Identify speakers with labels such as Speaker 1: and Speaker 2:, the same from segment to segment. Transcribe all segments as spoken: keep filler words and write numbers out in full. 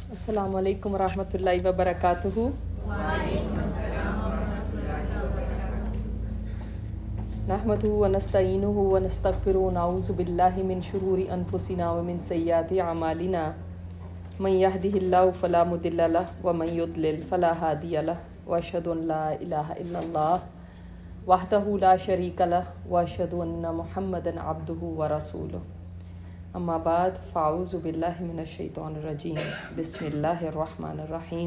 Speaker 1: السلام علیکم ورحمۃ اللہ وبرکاتہ۔
Speaker 2: وعلیکم السلام ورحمۃ اللہ وبرکاتہ۔
Speaker 1: نحمدہ ونستعینہ ونستغفرہ ونعوذ باللہ من شرور انفسنا ومن سیئات اعمالنا، من یہدہ اللہ فلا مضل لہ ومن یضلل فلا ہادی لہ، واشہد ان لا الہ الا اللہ وحدہ لا شریک لہ، واشہد ان محمدا عبدہ ورسولہ۔ اما بعد فاعوذ باللہ من الشیطان الرجیم، بسم اللہ الرحمن الرحیم۔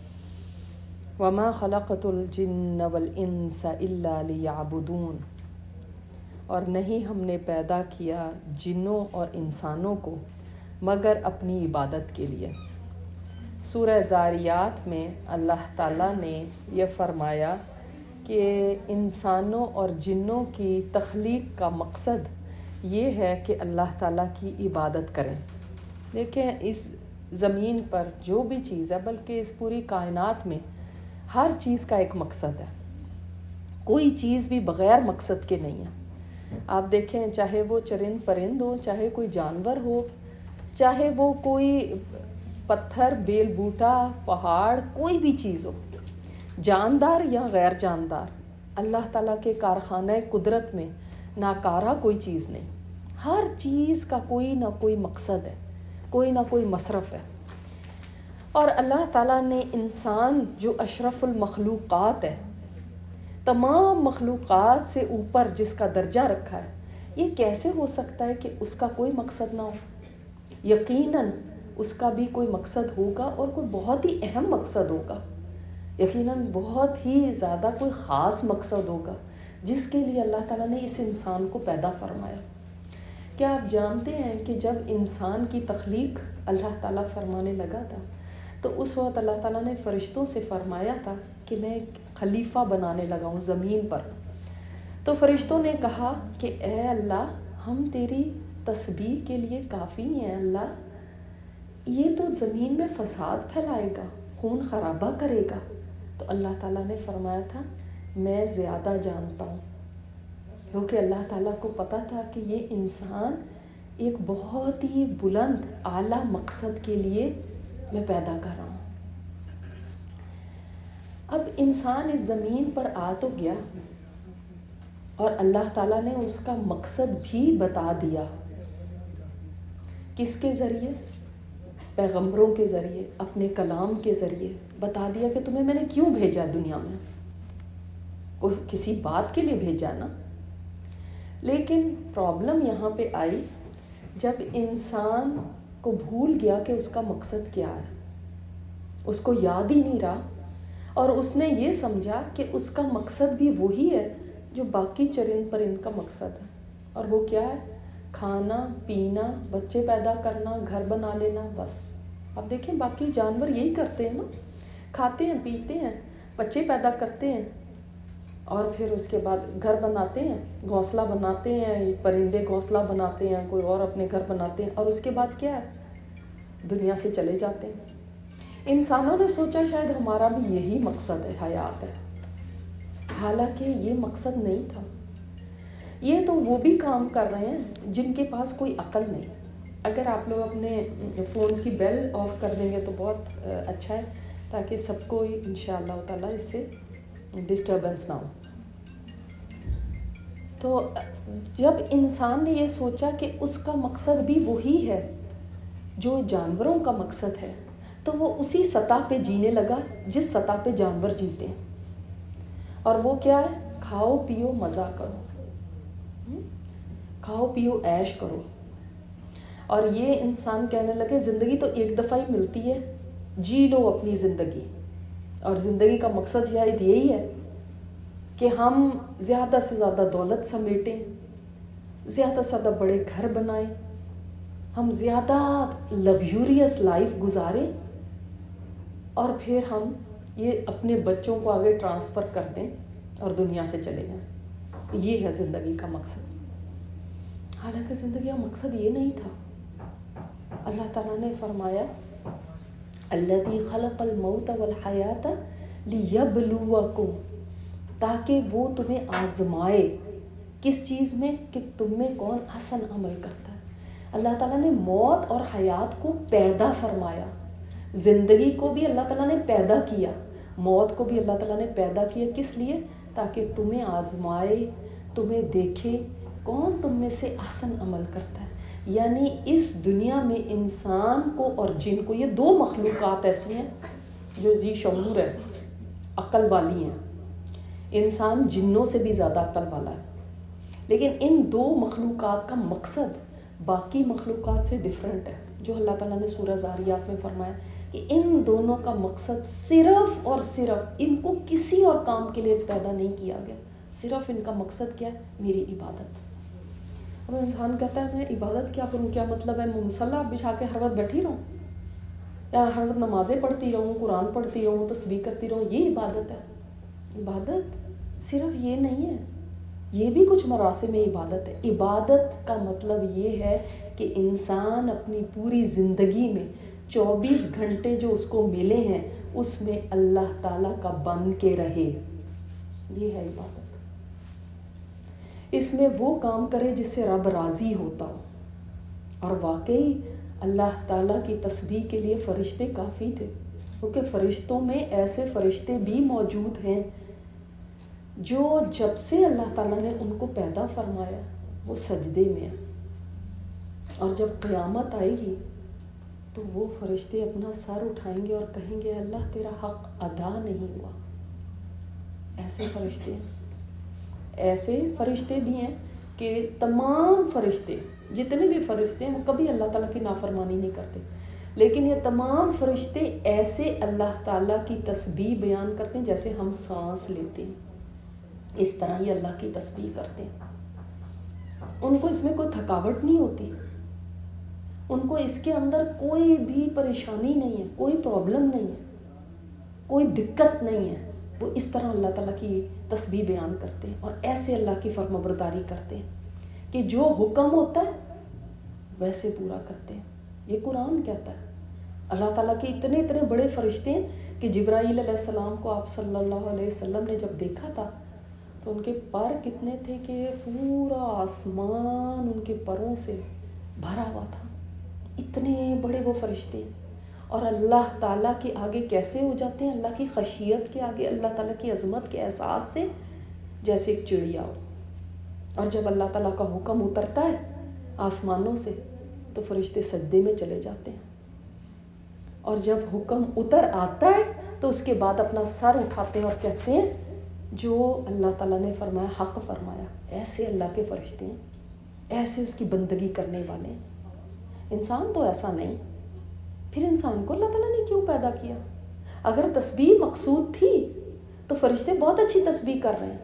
Speaker 1: وما خلقت الجن والانس الا لیعبدون، اور نہیں ہم نے پیدا کیا جنوں اور انسانوں کو مگر اپنی عبادت کے لیے۔ سورہ زاریات میں اللہ تعالیٰ نے یہ فرمایا کہ انسانوں اور جنوں کی تخلیق کا مقصد یہ ہے کہ اللہ تعالیٰ کی عبادت کریں۔ دیکھیں اس زمین پر جو بھی چیز ہے، بلکہ اس پوری کائنات میں ہر چیز کا ایک مقصد ہے، کوئی چیز بھی بغیر مقصد کے نہیں ہے۔ آپ دیکھیں چاہے وہ چرند پرند ہو، چاہے کوئی جانور ہو، چاہے وہ کوئی پتھر، بیل بوٹا، پہاڑ، کوئی بھی چیز ہو، جاندار یا غیر جاندار، اللہ تعالیٰ کے کارخانہ قدرت میں ناکارہ کوئی چیز نہیں۔ ہر چیز کا کوئی نہ کوئی مقصد ہے، کوئی نہ کوئی مصرف ہے۔ اور اللہ تعالیٰ نے انسان جو اشرف المخلوقات ہے، تمام مخلوقات سے اوپر جس کا درجہ رکھا ہے، یہ کیسے ہو سکتا ہے کہ اس کا کوئی مقصد نہ ہو؟ یقیناً اس کا بھی کوئی مقصد ہوگا، اور کوئی بہت ہی اہم مقصد ہوگا، یقیناً بہت ہی زیادہ کوئی خاص مقصد ہوگا جس کے لیے اللہ تعالیٰ نے اس انسان کو پیدا فرمایا۔ کیا آپ جانتے ہیں کہ جب انسان کی تخلیق اللہ تعالیٰ فرمانے لگا تھا تو اس وقت اللہ تعالیٰ نے فرشتوں سے فرمایا تھا کہ میں ایک خلیفہ بنانے لگا ہوں زمین پر۔ تو فرشتوں نے کہا کہ اے اللہ، ہم تیری تسبیح کے لیے کافی ہیں اللہ، یہ تو زمین میں فساد پھیلائے گا، خون خرابہ کرے گا۔ تو اللہ تعالیٰ نے فرمایا تھا میں زیادہ جانتا ہوں، کیونکہ اللہ تعالیٰ کو پتہ تھا کہ یہ انسان ایک بہت ہی بلند اعلیٰ مقصد کے لیے میں پیدا کر رہا ہوں۔ اب انسان اس زمین پر آ تو گیا، اور اللہ تعالیٰ نے اس کا مقصد بھی بتا دیا۔ کس کے ذریعے؟ پیغمبروں کے ذریعے، اپنے کلام کے ذریعے بتا دیا کہ تمہیں میں نے کیوں بھیجا دنیا میں، کوئی کسی بات کے لیے بھیجا نا۔ لیکن پرابلم یہاں پہ آئی جب انسان کو بھول گیا کہ اس کا مقصد کیا ہے، اس کو یاد ہی نہیں رہا، اور اس نے یہ سمجھا کہ اس کا مقصد بھی وہی ہے جو باقی چرند پرند کا مقصد ہے، اور وہ کیا ہے؟ کھانا پینا، بچے پیدا کرنا، گھر بنا لینا، بس۔ اب دیکھیں باقی جانور یہی کرتے ہیں نا، کھاتے ہیں، پیتے ہیں، بچے پیدا کرتے ہیں، اور پھر اس کے بعد گھر بناتے ہیں، گھونسلہ بناتے ہیں، پرندے گھونسلہ بناتے ہیں، کوئی اور اپنے گھر بناتے ہیں، اور اس کے بعد کیا ہے؟ دنیا سے چلے جاتے ہیں۔ انسانوں نے سوچا شاید ہمارا بھی یہی مقصد ہے، حیات ہے، حالانکہ یہ مقصد نہیں تھا۔ یہ تو وہ بھی کام کر رہے ہیں جن کے پاس کوئی عقل نہیں۔ اگر آپ لوگ اپنے فونز کی بیل آف کر دیں گے تو بہت اچھا ہے، تاکہ سب کو انشاءاللہ تعالیٰ اس سے ڈسٹربنس نہ ہو۔ تو جب انسان نے یہ سوچا کہ اس کا مقصد بھی وہی ہے جو جانوروں کا مقصد ہے، تو وہ اسی سطح پہ جینے لگا جس سطح پہ جانور جیتے ہیں، اور وہ کیا ہے؟ کھاؤ پیو مزہ کرو، کھاؤ پیو عیش کرو۔ اور یہ انسان کہنے لگے زندگی تو ایک دفعہ ہی ملتی ہے، جی لو اپنی زندگی۔ اور زندگی کا مقصد شاید یہی ہے کہ ہم زیادہ سے زیادہ دولت سمیٹیں، زیادہ سے زیادہ بڑے گھر بنائیں، ہم زیادہ لگژریس لائف گزاریں، اور پھر ہم یہ اپنے بچوں کو آگے ٹرانسفر کر دیں اور دنیا سے چلے جائیں۔ یہ ہے زندگی کا مقصد، حالانکہ زندگی کا مقصد یہ نہیں تھا۔ اللہ تعالیٰ نے فرمایا الذی خلق الموت والحیات لیبلوکم، تاکہ وہ تمہیں آزمائے، کس چیز میں؟ کہ تم میں کون حسن عمل کرتا ہے۔ اللہ تعالیٰ نے موت اور حیات کو پیدا فرمایا زندگی کو بھی اللہ تعالیٰ نے پیدا کیا، موت کو بھی اللہ تعالیٰ نے پیدا کیا، کس لیے؟ تاکہ تمہیں آزمائے، تمہیں دیکھے کون تم میں سے احسن عمل کرتا ہے۔ یعنی اس دنیا میں انسان کو اور جن کو، یہ دو مخلوقات ایسی ہیں جو ذی شعور ہے، عقل والی ہیں۔ انسان جنوں سے بھی زیادہ عقل والا ہے، لیکن ان دو مخلوقات کا مقصد باقی مخلوقات سے ڈیفرنٹ ہے، جو اللہ تعالیٰ نے سورہ ذاریات میں فرمایا کہ ان دونوں کا مقصد صرف اور صرف، ان کو کسی اور کام کے لیے پیدا نہیں کیا گیا، صرف ان کا مقصد کیا ہے؟ میری عبادت۔ اب انسان کہتا ہے میں عبادت کیا کروں، کیا مطلب ہے میں مصلی بچھا کے ہر وقت بیٹھی رہوں، یا ہر وقت نمازیں پڑھتی رہوں، قرآن پڑھتی رہوں، تسبیح کرتی رہوں، یہ عبادت ہے؟ عبادت صرف یہ نہیں ہے، یہ بھی کچھ مراسم عبادت ہے۔ عبادت کا مطلب یہ ہے کہ انسان اپنی پوری زندگی میں چوبیس گھنٹے جو اس کو ملے ہیں اس میں اللہ تعالیٰ کا بن کے رہے، یہ ہے عبادت۔ اس میں وہ کام کرے جس سے رب راضی ہوتا ہو، اور واقعی اللہ تعالیٰ کی تسبیح کے لیے فرشتے کافی تھے، کیونکہ فرشتوں میں ایسے فرشتے بھی موجود ہیں جو جب سے اللہ تعالیٰ نے ان کو پیدا فرمایا وہ سجدے میں ہیں، اور جب قیامت آئے گی تو وہ فرشتے اپنا سر اٹھائیں گے اور کہیں گے اللہ تیرا حق ادا نہیں ہوا۔ ایسے فرشتے ہیں، ایسے فرشتے بھی ہیں کہ تمام فرشتے، جتنے بھی فرشتے ہیں وہ کبھی اللہ تعالیٰ کی نافرمانی نہیں کرتے، لیکن یہ تمام فرشتے ایسے اللہ تعالیٰ کی تسبیح بیان کرتے ہیں جیسے ہم سانس لیتے ہیں، اس طرح ہی اللہ کی تسبیح کرتے ہیں۔ ان کو اس میں کوئی تھکاوٹ نہیں ہوتی، ان کو اس کے اندر کوئی بھی پریشانی نہیں ہے، کوئی پرابلم نہیں ہے، کوئی دقت نہیں ہے، وہ اس طرح اللہ تعالیٰ کی تسبیح بیان کرتے ہیں اور ایسے اللہ کی فرمانبرداری کرتے ہیں کہ جو حکم ہوتا ہے ویسے پورا کرتے ہیں۔ یہ قرآن کہتا ہے۔ اللہ تعالیٰ کے اتنے اتنے بڑے فرشتے ہیں کہ جبرائیل علیہ السلام کو آپ صلی اللہ علیہ وسلم نے جب دیکھا تھا تو ان کے پر کتنے تھے کہ پورا آسمان ان کے پروں سے بھرا ہوا تھا، اتنے بڑے وہ فرشتے ہیں، اور اللہ تعالیٰ کے آگے کیسے ہو جاتے ہیں؟ اللہ کی خشیت کے آگے، اللہ تعالیٰ کی عظمت کے احساس سے جیسے ایک چڑیا ہو۔ اور جب اللہ تعالیٰ کا حکم اترتا ہے آسمانوں سے تو فرشتے سجدے میں چلے جاتے ہیں، اور جب حکم اتر آتا ہے تو اس کے بعد اپنا سر اٹھاتے ہیں اور کہتے ہیں جو اللہ تعالیٰ نے فرمایا حق فرمایا۔ ایسے اللہ کے فرشتے ہیں، ایسے اس کی بندگی کرنے والے ہیں۔ انسان تو ایسا نہیں، پھر انسان کو اللہ تعالیٰ نے کیوں پیدا کیا؟ اگر تسبیح مقصود تھی تو فرشتے بہت اچھی تسبیح کر رہے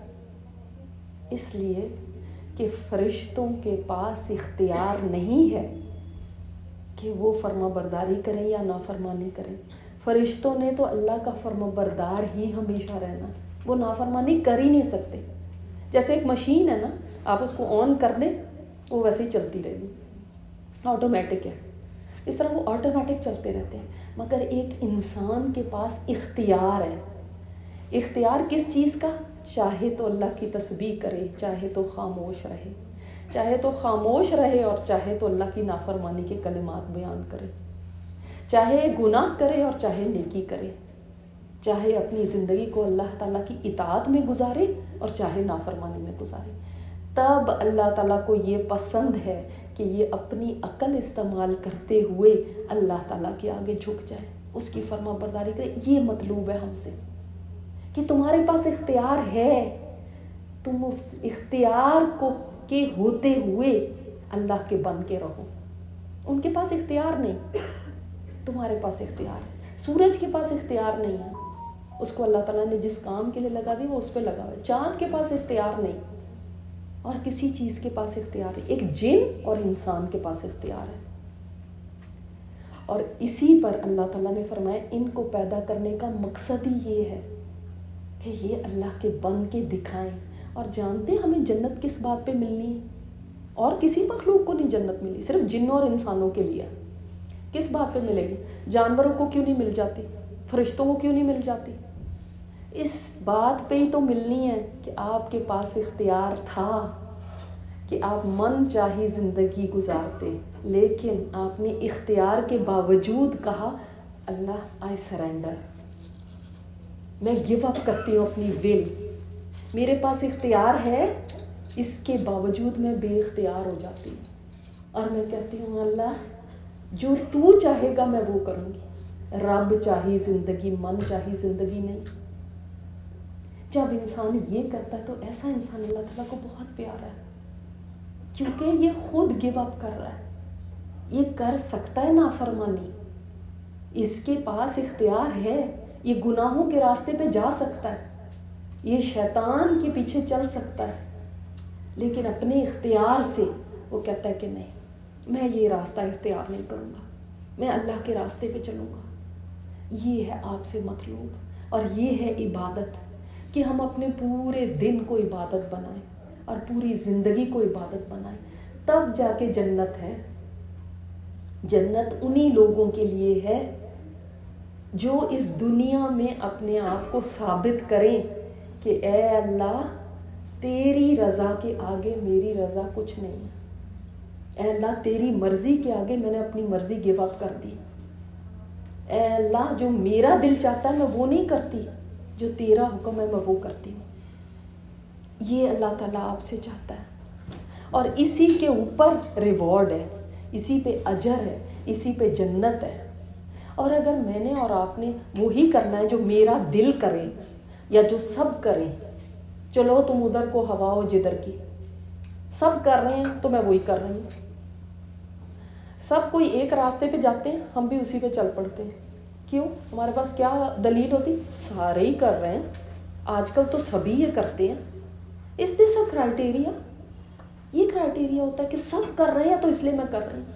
Speaker 1: ہیں، اس لیے کہ فرشتوں کے پاس اختیار نہیں ہے کہ وہ فرما برداری کریں یا نافرمانی کریں۔ فرشتوں نے تو اللہ کا فرما بردار ہی ہمیشہ رہنا، وہ نافرمانی کر ہی نہیں سکتے۔ جیسے ایک مشین ہے نا، آپ اس کو آن کر دیں وہ ویسے ہی چلتی رہے گی، آٹومیٹک ہے، اس طرح وہ آٹومیٹک چلتے رہتے ہیں۔ مگر ایک انسان کے پاس اختیار ہے۔ اختیار کس چیز کا؟ چاہے تو اللہ کی تسبیح کرے، چاہے تو خاموش رہے، چاہے تو خاموش رہے اور چاہے تو اللہ کی نافرمانی کے کلمات بیان کرے، چاہے گناہ کرے اور چاہے نیکی کرے، چاہے اپنی زندگی کو اللہ تعالیٰ کی اطاعت میں گزارے اور چاہے نافرمانی میں گزارے۔ تب اللہ تعالیٰ کو یہ پسند ہے کہ یہ اپنی عقل استعمال کرتے ہوئے اللہ تعالیٰ کے آگے جھک جائے، اس کی فرما برداری کرے۔ یہ مطلوب ہے ہم سے کہ تمہارے پاس اختیار ہے، تم اس اختیار کو کے ہوتے ہوئے اللہ کے بن کے رہو۔ ان کے پاس اختیار نہیں، تمہارے پاس اختیار ہے۔ سورج کے پاس اختیار نہیں ہے، اس کو اللہ تعالیٰ نے جس کام کے لیے لگا دی وہ اس پہ لگا ہے۔ چاند کے پاس اختیار نہیں، اور کسی چیز کے پاس اختیار ہے۔ ایک جن اور انسان کے پاس اختیار ہے، اور اسی پر اللہ تعالیٰ نے فرمایا ان کو پیدا کرنے کا مقصد ہی یہ ہے کہ یہ اللہ کے بن کے دکھائیں۔ اور جانتے ہیں ہمیں جنت کس بات پہ ملنی ہے؟ اور کسی مخلوق کو نہیں جنت ملی، صرف جنوں اور انسانوں کے لیے۔ کس بات پہ ملے گی؟ جانوروں کو کیوں نہیں مل جاتی؟ فرشتوں کو کیوں نہیں مل جاتی؟ اس بات پہ ہی تو ملنی ہے کہ آپ کے پاس اختیار تھا کہ آپ من چاہی زندگی گزارتے، لیکن آپ نے اختیار کے باوجود کہا اللہ آئی سرینڈر، میں گیو اپ کرتی ہوں اپنی ول، میرے پاس اختیار ہے، اس کے باوجود میں بے اختیار ہو جاتی ہوں اور میں کہتی ہوں اللہ جو تو چاہے گا میں وہ کروں گی، رب چاہی زندگی، من چاہی زندگی نہیں۔ جب انسان یہ کرتا ہے تو ایسا انسان اللہ تعالیٰ کو بہت پیارا ہے، کیونکہ یہ خود گیو اپ کر رہا ہے، یہ کر سکتا ہے نافرمانی، اس کے پاس اختیار ہے، یہ گناہوں کے راستے پہ جا سکتا ہے، یہ شیطان کے پیچھے چل سکتا ہے، لیکن اپنے اختیار سے وہ کہتا ہے کہ نہیں، میں یہ راستہ اختیار نہیں کروں گا، میں اللہ کے راستے پہ چلوں گا۔ یہ ہے آپ سے مطلوب، اور یہ ہے عبادت، کہ ہم اپنے پورے دن کو عبادت بنائیں اور پوری زندگی کو عبادت بنائیں، تب جا کے جنت ہے۔ جنت انہی لوگوں کے لیے ہے جو اس دنیا میں اپنے آپ کو ثابت کریں کہ اے اللہ تیری رضا کے آگے میری رضا کچھ نہیں ہے، اے اللہ تیری مرضی کے آگے میں نے اپنی مرضی گیو اپ کر دی، اے اللہ جو میرا دل چاہتا ہے میں وہ نہیں کرتی، جو تیرا حکم ہے میں وہ کرتی ہوں۔ یہ اللہ تعالیٰ آپ سے چاہتا ہے، اور اسی کے اوپر ریوارڈ ہے، اسی پہ اجر ہے، اسی پہ جنت ہے۔ اور اگر میں نے اور آپ نے وہی کرنا ہے جو میرا دل کرے یا جو سب کریں، چلو تم ادھر کو ہوا ہو جدھر کی، سب کر رہے ہیں تو میں وہی کر رہی ہوں، سب کوئی ایک راستے پہ جاتے ہیں ہم بھی اسی پہ چل پڑتے ہیں۔ کیوں؟ ہمارے پاس کیا دلیل ہوتی؟ سارے ہی کر رہے ہیں، آج کل تو سبھی یہ کرتے ہیں، اس دس اے کرائٹیریا، یہ کرائٹیریا ہوتا ہے کہ سب کر رہے ہیں تو اس لیے میں کر رہی ہوں۔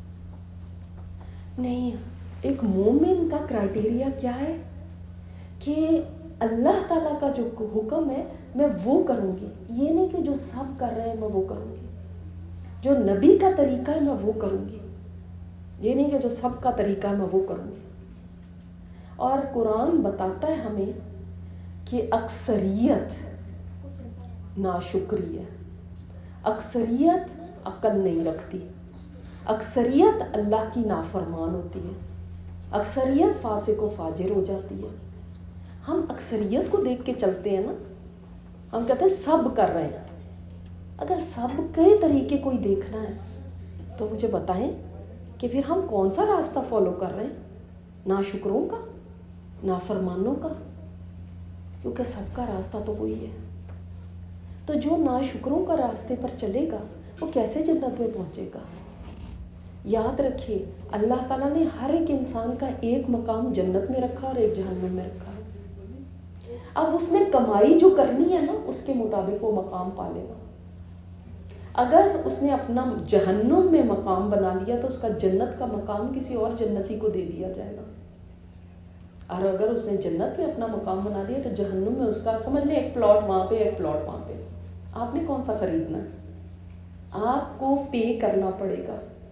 Speaker 1: نہیں، ایک مومن کا کرائٹیریا کیا ہے کہ اللہ تعالیٰ کا جو حکم ہے میں وہ کروں گی، یہ نہیں کہ جو سب کر رہے ہیں میں وہ کروں گی، جو نبی کا طریقہ ہے میں وہ کروں گی، یہ نہیں کہ جو سب کا طریقہ ہے میں وہ کروں گی۔ اور قرآن بتاتا ہے ہمیں کہ اکثریت ناشکری ہے، اکثریت عقل نہیں رکھتی، اکثریت اللہ کی نافرمان ہوتی ہے، اکثریت فاسق و فاجر ہو جاتی ہے۔ ہم اکثریت کو دیکھ کے چلتے ہیں نا، ہم کہتے ہیں سب کر رہے ہیں، اگر سب کے طریقے کوئی دیکھنا ہے تو مجھے بتائیں کہ پھر ہم کون سا راستہ فالو کر رہے ہیں؟ ناشکروں کا، نافرمانوں کا، کیونکہ سب کا راستہ تو وہی ہے۔ تو جو ناشکروں کا راستے پر چلے گا وہ کیسے جنت میں پہنچے گا؟ یاد رکھیے اللہ تعالیٰ نے ہر ایک انسان کا ایک مقام جنت میں رکھا اور ایک جہنم میں رکھا، اب اس نے کمائی جو کرنی ہے نا اس کے مطابق وہ مقام پالے گا۔ اگر اس نے اپنا جہنم میں مقام بنا لیا تو اس کا جنت کا مقام کسی اور جنتی کو دے دیا جائے گا، اور اگر اس نے جنت میں اپنا مقام بنا لیا تو جہنم میں اس کا سمجھ لیں ایک پلاٹ وہاں پہ ایک پلاٹ وہاں پہ، آپ نے کون سا خریدنا ہے؟ آپ کو پے کرنا پڑے گا۔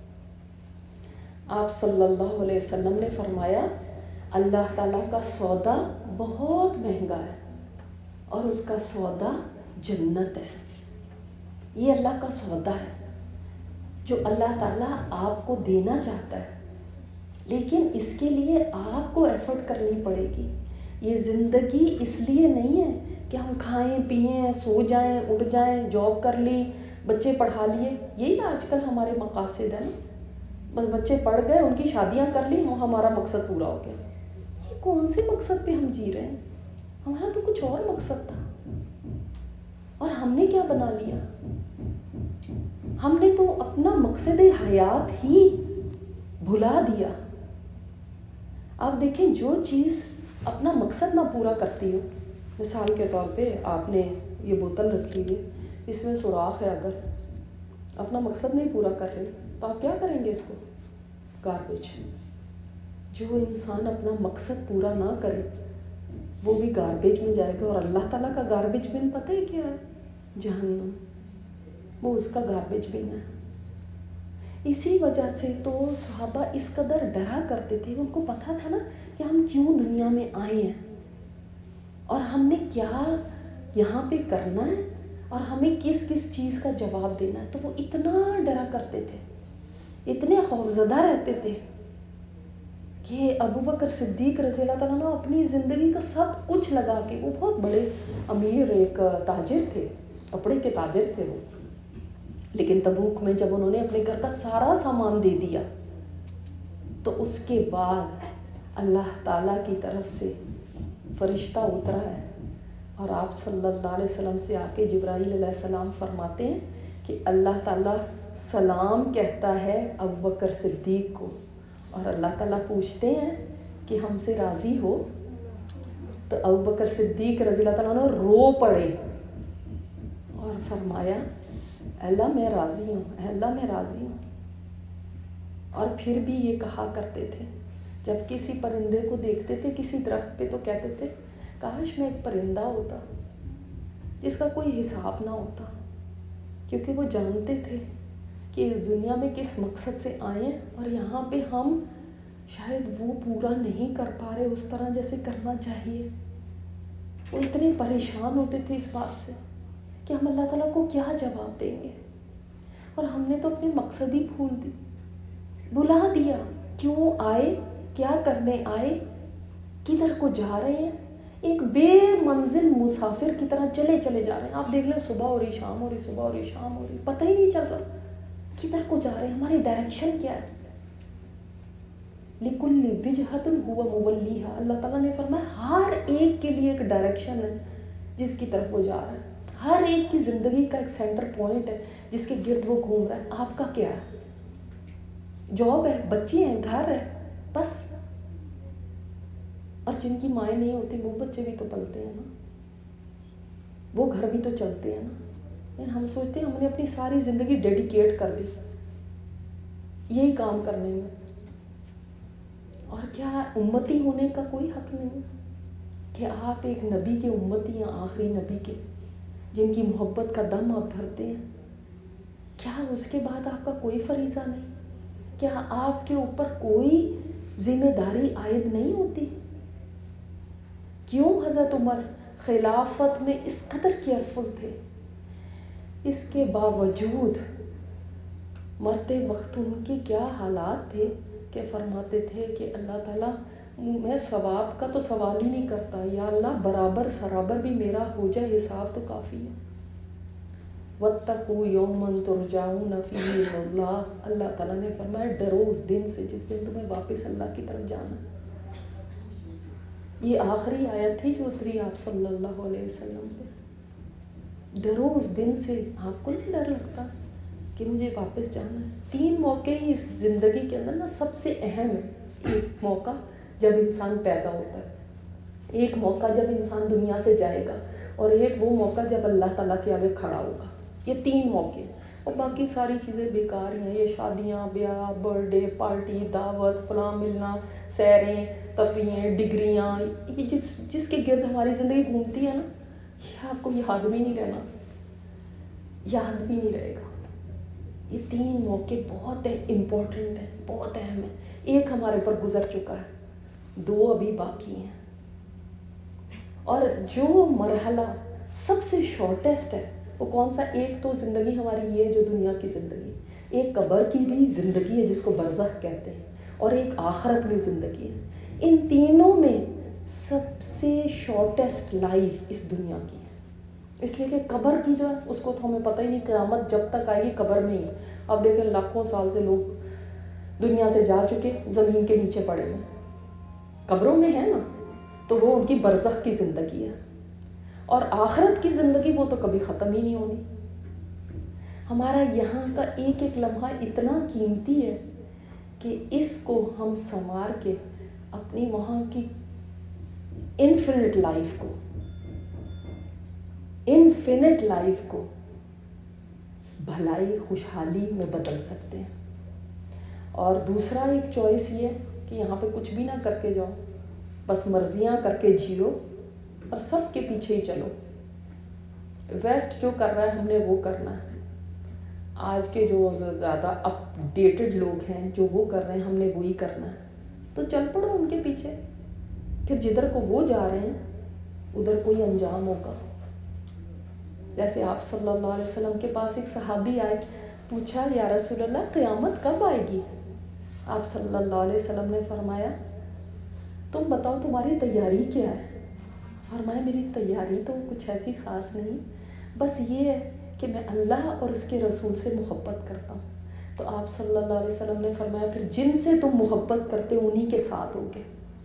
Speaker 1: آپ صلی اللہ علیہ وسلم نے فرمایا اللہ تعالیٰ کا سودا بہت مہنگا ہے اور اس کا سودا جنت ہے، یہ اللہ کا سودا ہے جو اللہ تعالیٰ آپ کو دینا چاہتا ہے، لیکن اس کے لیے آپ کو ایفرٹ کرنی پڑے گی۔ یہ زندگی اس لیے نہیں ہے کہ ہم کھائیں پئیں سو جائیں اٹھ جائیں، جاب کر لی، بچے پڑھا لیے، یہی آج کل ہمارے مقاصد ہیں نا، بس بچے پڑھ گئے ان کی شادیاں کر لی ہمارا مقصد پورا ہو گیا۔ یہ کون سے مقصد پہ ہم جی رہے ہیں؟ ہمارا تو کچھ اور مقصد تھا، اور ہم نے کیا بنا لیا؟ ہم نے تو اپنا مقصد حیات ہی بھلا دیا۔ آپ دیکھیں جو چیز اپنا مقصد نہ پورا کرتی ہو، مثال کے طور پہ آپ نے یہ بوتل رکھی ہوئی، اس میں سوراخ ہے، اگر اپنا مقصد نہیں پورا کر رہی تو آپ کیا کریں گے؟ اس کو گاربیج۔ جو انسان اپنا مقصد پورا نہ کرے وہ بھی گاربیج میں جائے گا، اور اللہ تعالیٰ کا گاربیج بن پتہ ہے کیا ہے؟ جہنم، وہ اس کا گاربیج بن ہے۔ اسی وجہ سے تو صحابہ اس قدر ڈرا کرتے تھے، ان کو پتہ تھا نا کہ ہم کیوں دنیا میں آئے ہیں اور ہم نے کیا یہاں پہ کرنا ہے اور ہمیں کس کس چیز کا جواب دینا ہے، تو وہ اتنا ڈرا کرتے تھے، اتنے خوفزدہ رہتے تھے کہ ابو بکر صدیق رضی اللہ تعالیٰ عنہ اپنی زندگی کا سب کچھ لگا کے، وہ بہت بڑے امیر ایک تاجر تھے، کپڑے کے تاجر تھے وہ، لیکن تبوک میں جب انہوں نے اپنے گھر کا سارا سامان دے دیا تو اس کے بعد اللہ تعالیٰ کی طرف سے فرشتہ اترا ہے اور آپ صلی اللہ علیہ وسلم سے آ کے جبرائیل علیہ السلام فرماتے ہیں کہ اللہ تعالیٰ سلام کہتا ہے ابو بکر صدیق کو، اور اللہ تعالیٰ پوچھتے ہیں کہ ہم سے راضی ہو؟ تو ابو بکر صدیق رضی اللہ تعالیٰ عنہ رو پڑے اور فرمایا اللہ میں راضی ہوں، اللہ میں راضی ہوں۔ اور پھر بھی یہ کہا کرتے تھے جب کسی پرندے کو دیکھتے تھے کسی درخت پہ تو کہتے تھے کاش میں ایک پرندہ ہوتا جس کا کوئی حساب نہ ہوتا، کیونکہ وہ جانتے تھے کہ اس دنیا میں کس مقصد سے آئے اور یہاں پہ ہم شاید وہ پورا نہیں کر پا رہے اس طرح جیسے کرنا چاہیے۔ وہ اتنے پریشان ہوتے تھے اس بات سے کہ ہم اللہ تعالیٰ کو کیا جواب دیں گے، اور ہم نے تو اپنے مقصد ہی بھول دی، بلا دیا۔ کیوں آئے، کیا کرنے آئے، کدھر کو جا رہے ہیں، ایک بے منزل مسافر کی طرح چلے چلے جا رہے ہیں۔ آپ دیکھ لیں صبح ہو رہی شام ہو رہی صبح ہو رہی شام ہو رہی، پتہ ہی نہیں چل رہا کدھر کو جا رہے ہیں، ہماری ڈائریکشن کیا ہے۔ لِكُلِّ وِجْهَةٍ هُوَ مُوَلِّيهَا، اللہ تعالیٰ نے فرمایا ہر ایک کے لیے ایک ڈائریکشن ہے جس کی طرف وہ جا رہا ہے، ہر ایک کی زندگی کا ایک سینٹر پوائنٹ ہے جس کے گرد وہ گھوم رہا ہے۔ آپ کا کیا ہے؟ جاب ہے، بچے ہیں، گھر ہے، بس۔ اور جن کی مائیں نہیں ہوتی وہ بچے بھی تو پلتے ہیں نا، وہ گھر بھی تو چلتے ہیں نا۔ یعنی ہم سوچتے ہیں ہم نے اپنی ساری زندگی ڈیڈیکیٹ کر دی یہی کام کرنے میں، اور کیا امتی ہونے کا کوئی حق نہیں کہ آپ ایک نبی کے امتی ہیں، آخری نبی کے، جن کی محبت کا دم آپ بھرتے ہیں؟ کیا اس کے بعد آپ کا کوئی فریضہ نہیں؟ کیا آپ کے اوپر کوئی ذمہ داری عائد نہیں ہوتی؟ کیوں حضرت عمر خلافت میں اس قدر کیئرفل تھے؟ اس کے باوجود مرتے وقت ان کے کیا حالات تھے کہ فرماتے تھے کہ اللہ تعالیٰ میں ثواب کا تو سوال ہی نہیں کرتا، یا اللہ برابر سرابر بھی میرا ہو جائے حساب تو کافی ہے۔ وَاتَّقُوا يَوْمًا تُرْجَعُونَ فِيهِ إِلَى اللَّهِ، اللہ تعالیٰ نے فرمایا ڈرو اس دن سے جس دن تمہیں واپس اللہ کی طرف جانا ہے۔ یہ آخری آیت تھی جو اتری آپ صلی اللہ علیہ وسلم پہ، ڈرو اس دن سے۔ آپ کو نہیں ڈر لگتا کہ مجھے واپس جانا ہے؟ تین موقع ہی اس زندگی کے اندر نا سب سے اہم ہے۔ ایک موقع جب انسان پیدا ہوتا ہے، ایک موقع جب انسان دنیا سے جائے گا، اور ایک وہ موقع جب اللہ تعالیٰ کے آگے کھڑا ہوگا۔ یہ تین موقع، اور باقی ساری چیزیں بیکار ہیں، یہ شادیاں، بیاہ، برتھ ڈے پارٹی، دعوت، فلاں ملنا، سیریں، تفریحیں، ڈگریاں، یہ جس جس کے گرد ہماری زندگی گھومتی ہے نا، یہ آپ کو یاد بھی نہیں رہنا، یاد بھی نہیں رہے گا۔ یہ تین موقع بہت امپورٹنٹ ہیں، بہت اہم ہیں۔ ایک ہمارے اوپر گزر چکا ہے، دو ابھی باقی ہیں۔ اور جو مرحلہ سب سے شارٹیسٹ ہے وہ کون سا؟ ایک تو زندگی ہماری یہ جو دنیا کی زندگی، ایک قبر کی بھی زندگی ہے جس کو برزخ کہتے ہیں، اور ایک آخرت میں زندگی ہے۔ ان تینوں میں سب سے شارٹیسٹ لائف اس دنیا کی ہے، اس لیے کہ قبر کی جو ہے اس کو تو ہمیں پتہ ہی نہیں، قیامت جب تک آئے گی قبر میں ہی۔ اب دیکھیں لاکھوں سال سے لوگ دنیا سے جا چکے، زمین کے نیچے پڑے ہوئے، قبروں میں ہے نا، تو وہ ان کی برزخ کی زندگی ہے۔ اور آخرت کی زندگی وہ تو کبھی ختم ہی نہیں ہونی۔ ہمارا یہاں کا ایک ایک لمحہ اتنا قیمتی ہے کہ اس کو ہم سنوار کے اپنی وہاں کی انفینٹ لائف کو انفینٹ لائف کو بھلائی خوشحالی میں بدل سکتے ہیں۔ اور دوسرا ایک چوائس یہ ہے کہ یہاں پہ کچھ بھی نہ کر کے جاؤ، بس مرضیاں کر کے جیو اور سب کے پیچھے ہی چلو۔ ویسٹ جو کر رہا ہے ہم نے وہ کرنا ہے، آج کے جو زیادہ اپ ڈیٹڈ لوگ ہیں جو وہ کر رہے ہیں ہم نے وہی کرنا ہے، تو چل پڑو ان کے پیچھے، پھر جدھر کو وہ جا رہے ہیں ادھر کوئی انجام ہوگا۔ جیسے آپ صلی اللہ علیہ وسلم کے پاس ایک صحابی آئے، پوچھا یا رسول اللہ قیامت کب آئے گی؟ آپ صلی اللہ علیہ وسلم نے فرمایا تم بتاؤ تمہاری تیاری کیا ہے؟ فرمایا میری تیاری تو کچھ ایسی خاص نہیں، بس یہ ہے کہ میں اللہ اور اس کے رسول سے محبت کرتا ہوں۔ تو آپ صلی اللہ علیہ وسلم نے فرمایا پھر جن سے تم محبت کرتے انہی کے ساتھ ہوگے۔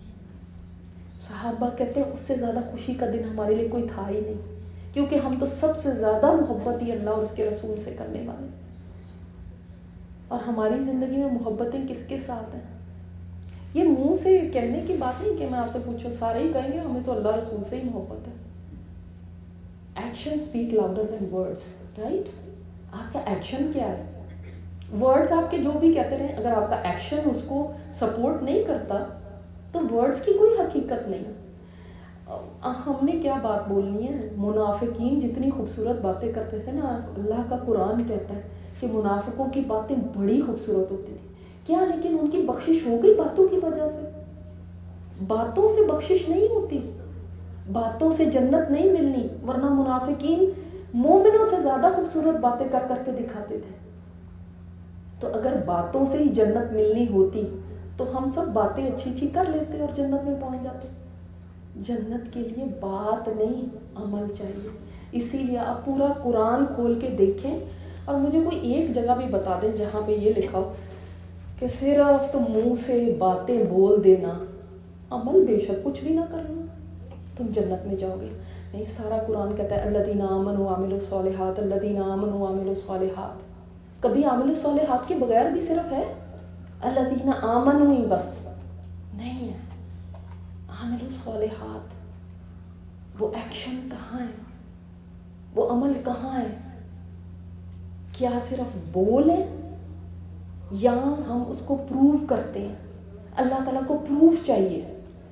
Speaker 1: صحابہ کہتے ہیں اس سے زیادہ خوشی کا دن ہمارے لیے کوئی تھا ہی نہیں، کیونکہ ہم تو سب سے زیادہ محبت ہی اللہ اور اس کے رسول سے کرنے والے ہیں۔ اور ہماری زندگی میں محبتیں کس کے ساتھ ہیں؟ یہ منہ سے کہنے کی بات نہیں کہ میں آپ سے پوچھوں سارے ہی کہیں گے ہمیں تو اللہ رسول سے ہی محبت ہے۔ Action speak louder than words, right? آپ کا ایکشن کیا ہے؟ ورڈز آپ کے جو بھی کہتے رہیں، اگر آپ کا ایکشن اس کو سپورٹ نہیں کرتا تو ورڈز کی کوئی حقیقت نہیں ہے۔ ہم نے کیا بات بولنی ہے؟ منافقین جتنی خوبصورت باتیں کرتے تھے نا، اللہ کا قرآن کہتا ہے کہ منافقوں کی باتیں بڑی خوبصورت ہوتی تھی کیا، لیکن ان کی بخشش ہو گئی باتوں کی وجہ سے؟ باتوں سے بخشش نہیں ہوتی، باتوں سے جنت نہیں ملنی، ورنہ منافقین مومنوں سے زیادہ خوبصورت باتیں کر کر کے دکھاتے تھے۔ تو اگر باتوں سے ہی جنت ملنی ہوتی تو ہم سب باتیں اچھی اچھی کر لیتے اور جنت میں پہنچ جاتے۔ جنت کے لیے بات نہیں، عمل چاہیے۔ اسی لیے آپ پورا قرآن کھول کے دیکھیں اور مجھے کوئی ایک جگہ بھی بتا دیں جہاں پہ یہ لکھا ہو کہ صرف تم منہ سے باتیں بول دینا، عمل بے شک کچھ بھی نہ کرنا، تم جنت میں جاؤ گے۔ نہیں، سارا قرآن کہتا ہے الذین آمنوا وعملوا الصالحات، الذین آمنوا وعملوا الصالحات۔ کبھی عامل الصالحات کے بغیر بھی صرف ہے الذین آمنوا ہی بس نہیں ہے، عامل الصالحات۔ وہ ایکشن کہاں ہے؟ وہ عمل کہاں ہے؟ کیا صرف بول ہے یا ہم اس کو پروو کرتے ہیں؟ اللہ تعالیٰ کو پروف چاہیے۔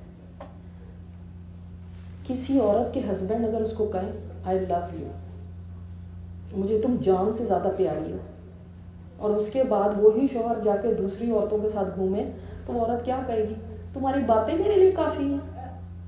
Speaker 1: کسی عورت کے ہسبینڈ اگر اس کو کہیں آئی لو یو، مجھے تم جان سے زیادہ پیاری ہو، اور اس کے بعد وہی شوہر جا کے دوسری عورتوں کے ساتھ گھومے تو وہ عورت کیا کہے گی؟ تمہاری باتیں میرے لیے کافی ہیں۔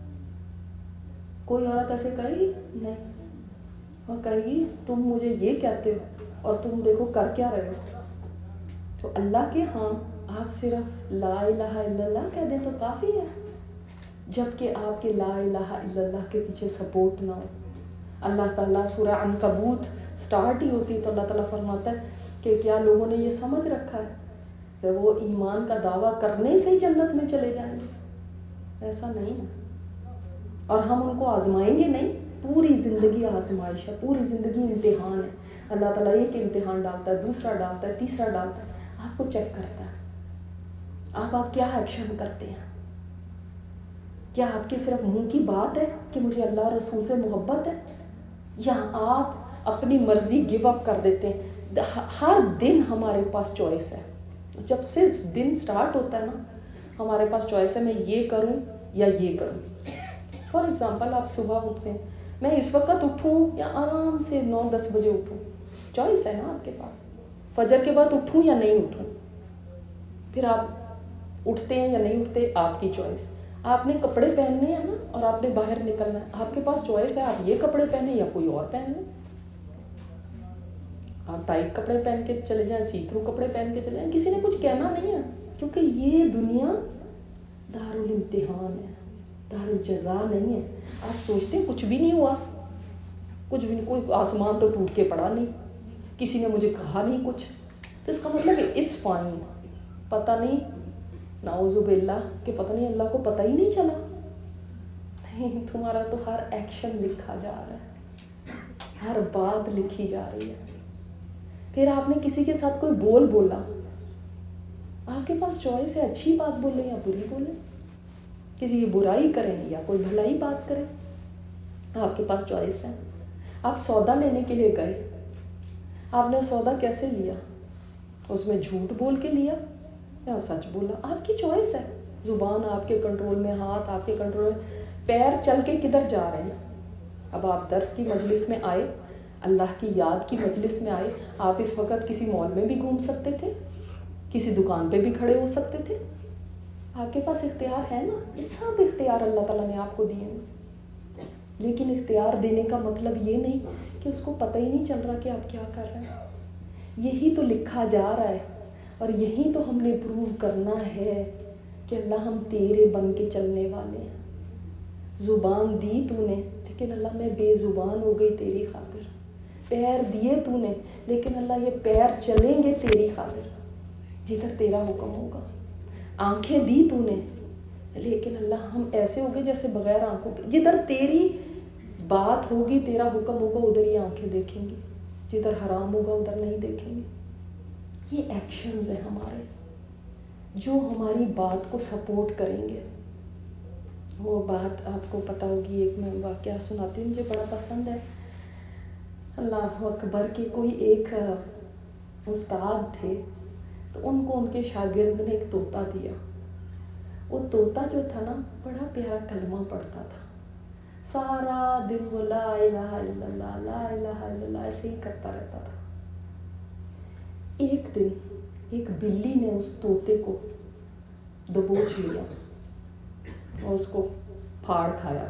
Speaker 1: کوئی عورت ایسے کہے گی؟ نہیں، وہ کہے گی تم مجھے یہ کہتے ہو اور تم دیکھو کر کیا رہے ہو۔ تو اللہ کے ہاں آپ صرف لا الہ الا اللہ کہہ دیں تو کافی ہے، جبکہ آپ کے لا الہ الا اللہ کے پیچھے سپورٹ نہ ہو۔ اللہ تعالیٰ سورہ عنکبوت سٹارٹ ہی ہوتی ہے تو اللہ تعالیٰ فرماتا ہے کہ کیا لوگوں نے یہ سمجھ رکھا ہے کہ وہ ایمان کا دعویٰ کرنے سے ہی جنت میں چلے جائیں گے؟ ایسا نہیں ہے۔ اور ہم ان کو آزمائیں گے نہیں، پوری زندگی آزمائش ہے، پوری زندگی امتحان ہے۔ اللہ تعالیٰ ایک امتحان ڈالتا ہے، دوسرا ڈالتا ہے، تیسرا ڈالتا ہے، آپ کو چیک کرتا ہے آپ آپ کیا ایکشن کرتے ہیں۔ کیا آپ کی صرف منہ کی بات ہے کہ مجھے اللہ اور رسول سے محبت ہے، یا آپ اپنی مرضی گیو اپ کر دیتے ہیں؟ ہر دن ہمارے پاس چوائس ہے، جب سے دن سٹارٹ ہوتا ہے نا ہمارے پاس چوائس ہے، میں یہ کروں یا یہ کروں۔ فار ایگزامپل آپ صبح اٹھتے ہیں، میں اس وقت اٹھوں یا آرام سے نو دس بجے اٹھوں، چوائس ہے نا آپ کے پاس۔ فجر کے بعد اٹھوں یا نہیں اٹھوں، پھر آپ اٹھتے ہیں یا نہیں اٹھتے، آپ کی چوائس۔ آپ نے کپڑے پہننے ہیں نا اور آپ نے باہر نکلنا ہے، آپ کے پاس چوائس ہے، آپ یہ کپڑے پہنیں یا کوئی اور پہن لیں۔ آپ ٹائٹ کپڑے پہن کے چلے جائیں، سی تھرو کپڑے پہن کے چلے جائیں، کسی نے کچھ کہنا نہیں ہے، کیونکہ یہ دنیا دارالامتحان ہے، دارالجزا نہیں ہے۔ آپ سوچتے ہیں کچھ بھی نہیں ہوا، کچھ بھی نہیں، کوئی آسمان تو ٹوٹ کے پڑا نہیں، کسی نے مجھے کہا نہیں کچھ، تو اس کا مطلب اٹس فائن۔ پتہ نہیں، نعوذ باللہ کہ پتہ نہیں اللہ کو پتہ ہی نہیں چلا۔ نہیں، تمہارا تو ہر ایکشن لکھا جا رہا ہے، ہر بات لکھی جا رہی ہے۔ پھر آپ نے کسی کے ساتھ کوئی بول بولا، آپ کے پاس چوائس ہے، اچھی بات بولیں یا بری بولیں، کسی کی برائی کریں یا کوئی بھلائی بات کریں، آپ کے پاس چوائس ہے۔ آپ سودا لینے کے لیے گئے، آپ نے سودا کیسے لیا؟ اس میں جھوٹ بول کے لیا یا سچ بولا؟ آپ کی چوائس ہے، زبان آپ کے کنٹرول میں، ہاتھ آپ کے کنٹرول میں، پیر چل کے کدھر جا رہے ہیں۔ اب آپ درس کی مجلس میں آئے، اللہ کی یاد کی مجلس میں آئے، آپ اس وقت کسی مال میں بھی گھوم سکتے تھے، کسی دکان پہ بھی کھڑے ہو سکتے تھے، آپ کے پاس اختیار ہے نا، یہ سب اختیار اللہ تعالیٰ نے آپ کو دیے ہیں۔ لیکن اختیار دینے کا مطلب یہ نہیں کہ اس کو پتہ ہی نہیں چل رہا کہ آپ کیا کر رہے ہیں۔ یہی تو لکھا جا رہا ہے اور یہی تو ہم نے پروو کرنا ہے کہ اللہ ہم تیرے بن کے چلنے والے ہیں. زبان دی تو نے لیکن اللہ میں بے زبان ہو گئی تیری خاطر. پیر دیے تو نے لیکن اللہ یہ پیر چلیں گے تیری خاطر جدھر تیرا حکم ہوگا. آنکھیں دی تو نے لیکن اللہ ہم ایسے ہو گئے جیسے بغیر آنکھوں کے. جدھر تیری بات ہوگی تیرا حکم ہوگا ادھر ہی آنکھیں دیکھیں گی, جدھر حرام ہوگا ادھر نہیں دیکھیں گے. یہ ایکشنز ہیں ہمارے جو ہماری بات کو سپورٹ کریں گے. وہ بات آپ کو پتہ ہوگی, ایک میں واقعہ سناتی ہوں, مجھے بڑا پسند ہے. اللہ اکبر کے کوئی ایک استاد تھے تو ان کو ان کے شاگرد نے ایک طوطا دیا. وہ طوطا جو تھا نا بڑا پیارا کلمہ پڑھتا تھا. سارا دن وہ لا الہ الا اللہ لا الہ الا اللہ ایسے ہی کرتا رہتا تھا. ایک دن ایک بلی نے اس طوطے کو دبوچ لیا اور اس کو پھاڑ کھایا.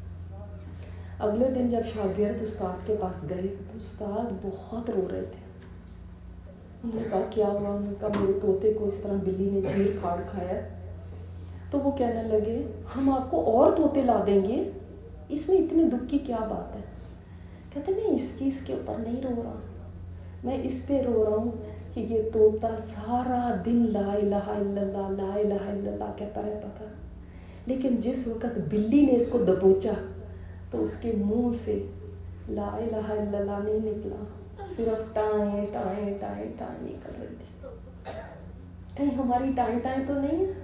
Speaker 1: اگلے دن جب شاگرد استاد کے پاس گئے تو استاد بہت رو رہے تھے. انہوں نے کہا کیا ہوا؟ انہوں نے کہا میرے طوطے کو اس طرح بلی نے چیر پھاڑ کھایا. تو وہ کہنے لگے ہم آپ کو اور طوطے لا دیں گے, اس میں اتنے دکھ کی کیا بات ہے؟ کہتے میں اس چیز کے اوپر نہیں رو رہا, میں اس پہ رو رہا ہوں کہ یہ طوطا سارا دن لا الہ الا اللہ لا الہ الا اللہ کہتا رہتا تھا, لیکن جس وقت بلی نے اس کو دبوچا تو اس کے منہ سے لا الہ الا اللہ نہیں نکلا, صرف ٹائیں ٹائیں ٹائیں ٹائیں نکل رہی تھی. کہیں ہماری ٹائیں ٹائیں تو نہیں ہے؟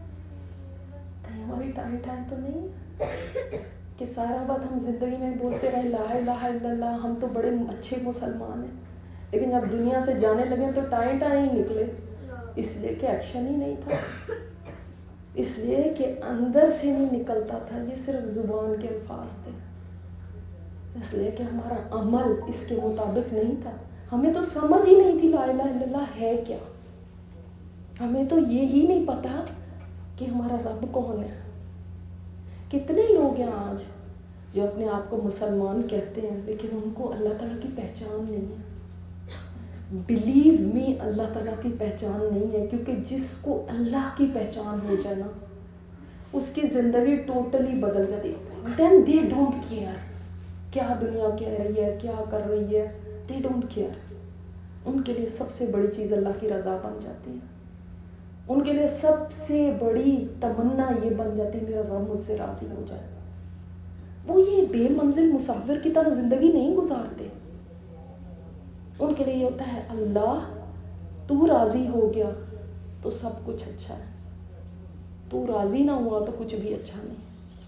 Speaker 1: کہیں ہماری ٹائیں ٹائیں تو نہیں ہے کہ سارا وقت ہم زندگی میں بولتے رہے لا الہ الا اللہ, ہم تو بڑے اچھے مسلمان ہیں, لیکن جب دنیا سے جانے لگے تو ٹائیں ٹائیں ہی نکلے. اس لیے کہ ایکشن ہی نہیں تھا, اس لیے کہ اندر سے نہیں نکلتا تھا, یہ صرف زبان کے الفاظ تھے. اس لیے کہ ہمارا عمل اس کے مطابق نہیں تھا. ہمیں تو سمجھ ہی نہیں تھی لا الہ الا اللہ ہے کیا. ہمیں تو یہی نہیں پتا کہ ہمارا رب کون ہے. کتنے لوگ ہیں آج جو اپنے آپ کو مسلمان کہتے ہیں لیکن ان کو اللہ تعالیٰ کی پہچان نہیں ہے. بلیو می اللہ تعالیٰ کی پہچان نہیں ہے, کیونکہ جس کو اللہ کی پہچان ہو جائے نا اس کی زندگی ٹوٹلی بدل جاتی. دین دے ڈونٹ کیئر کیا دنیا کہہ رہی ہے, کیا کر رہی ہے, دے ڈونٹ کیئر. ان کے لیے سب سے بڑی چیز اللہ کی رضا بن جاتی ہے. ان کے لیے سب سے بڑی تمنا یہ بن جاتی ہے میرا رب مجھ سے راضی ہو جائے. وہ یہ بے منزل مسافر کی طرح زندگی نہیں گزارتے. ان کے لیے یہ ہوتا ہے اللہ تو راضی ہو گیا تو سب کچھ اچھا ہے, تو راضی نہ ہوا تو کچھ بھی اچھا نہیں.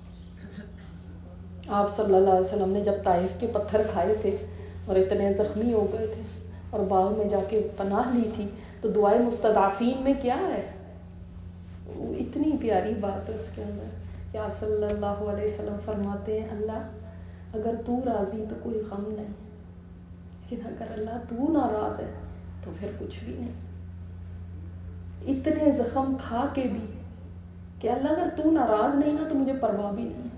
Speaker 1: آپ صلی اللہ علیہ وسلم نے جب طائف کے پتھر کھائے تھے اور اتنے زخمی ہو گئے تھے اور باغ میں جا کے پناہ لی تھی تو دعائے مستضعفین میں کیا ہے, اتنی پیاری بات ہے اس کے اندر کہ آپ صلی اللہ علیہ وسلم فرماتے ہیں اللہ اگر تو راضی تو کوئی غم نہیں, لیکن اگر اللہ تو ناراض ہے تو پھر کچھ بھی نہیں. اتنے زخم کھا کے بھی کہ اللہ اگر تو ناراض نہیں نا تو مجھے پرواہ بھی نہیں.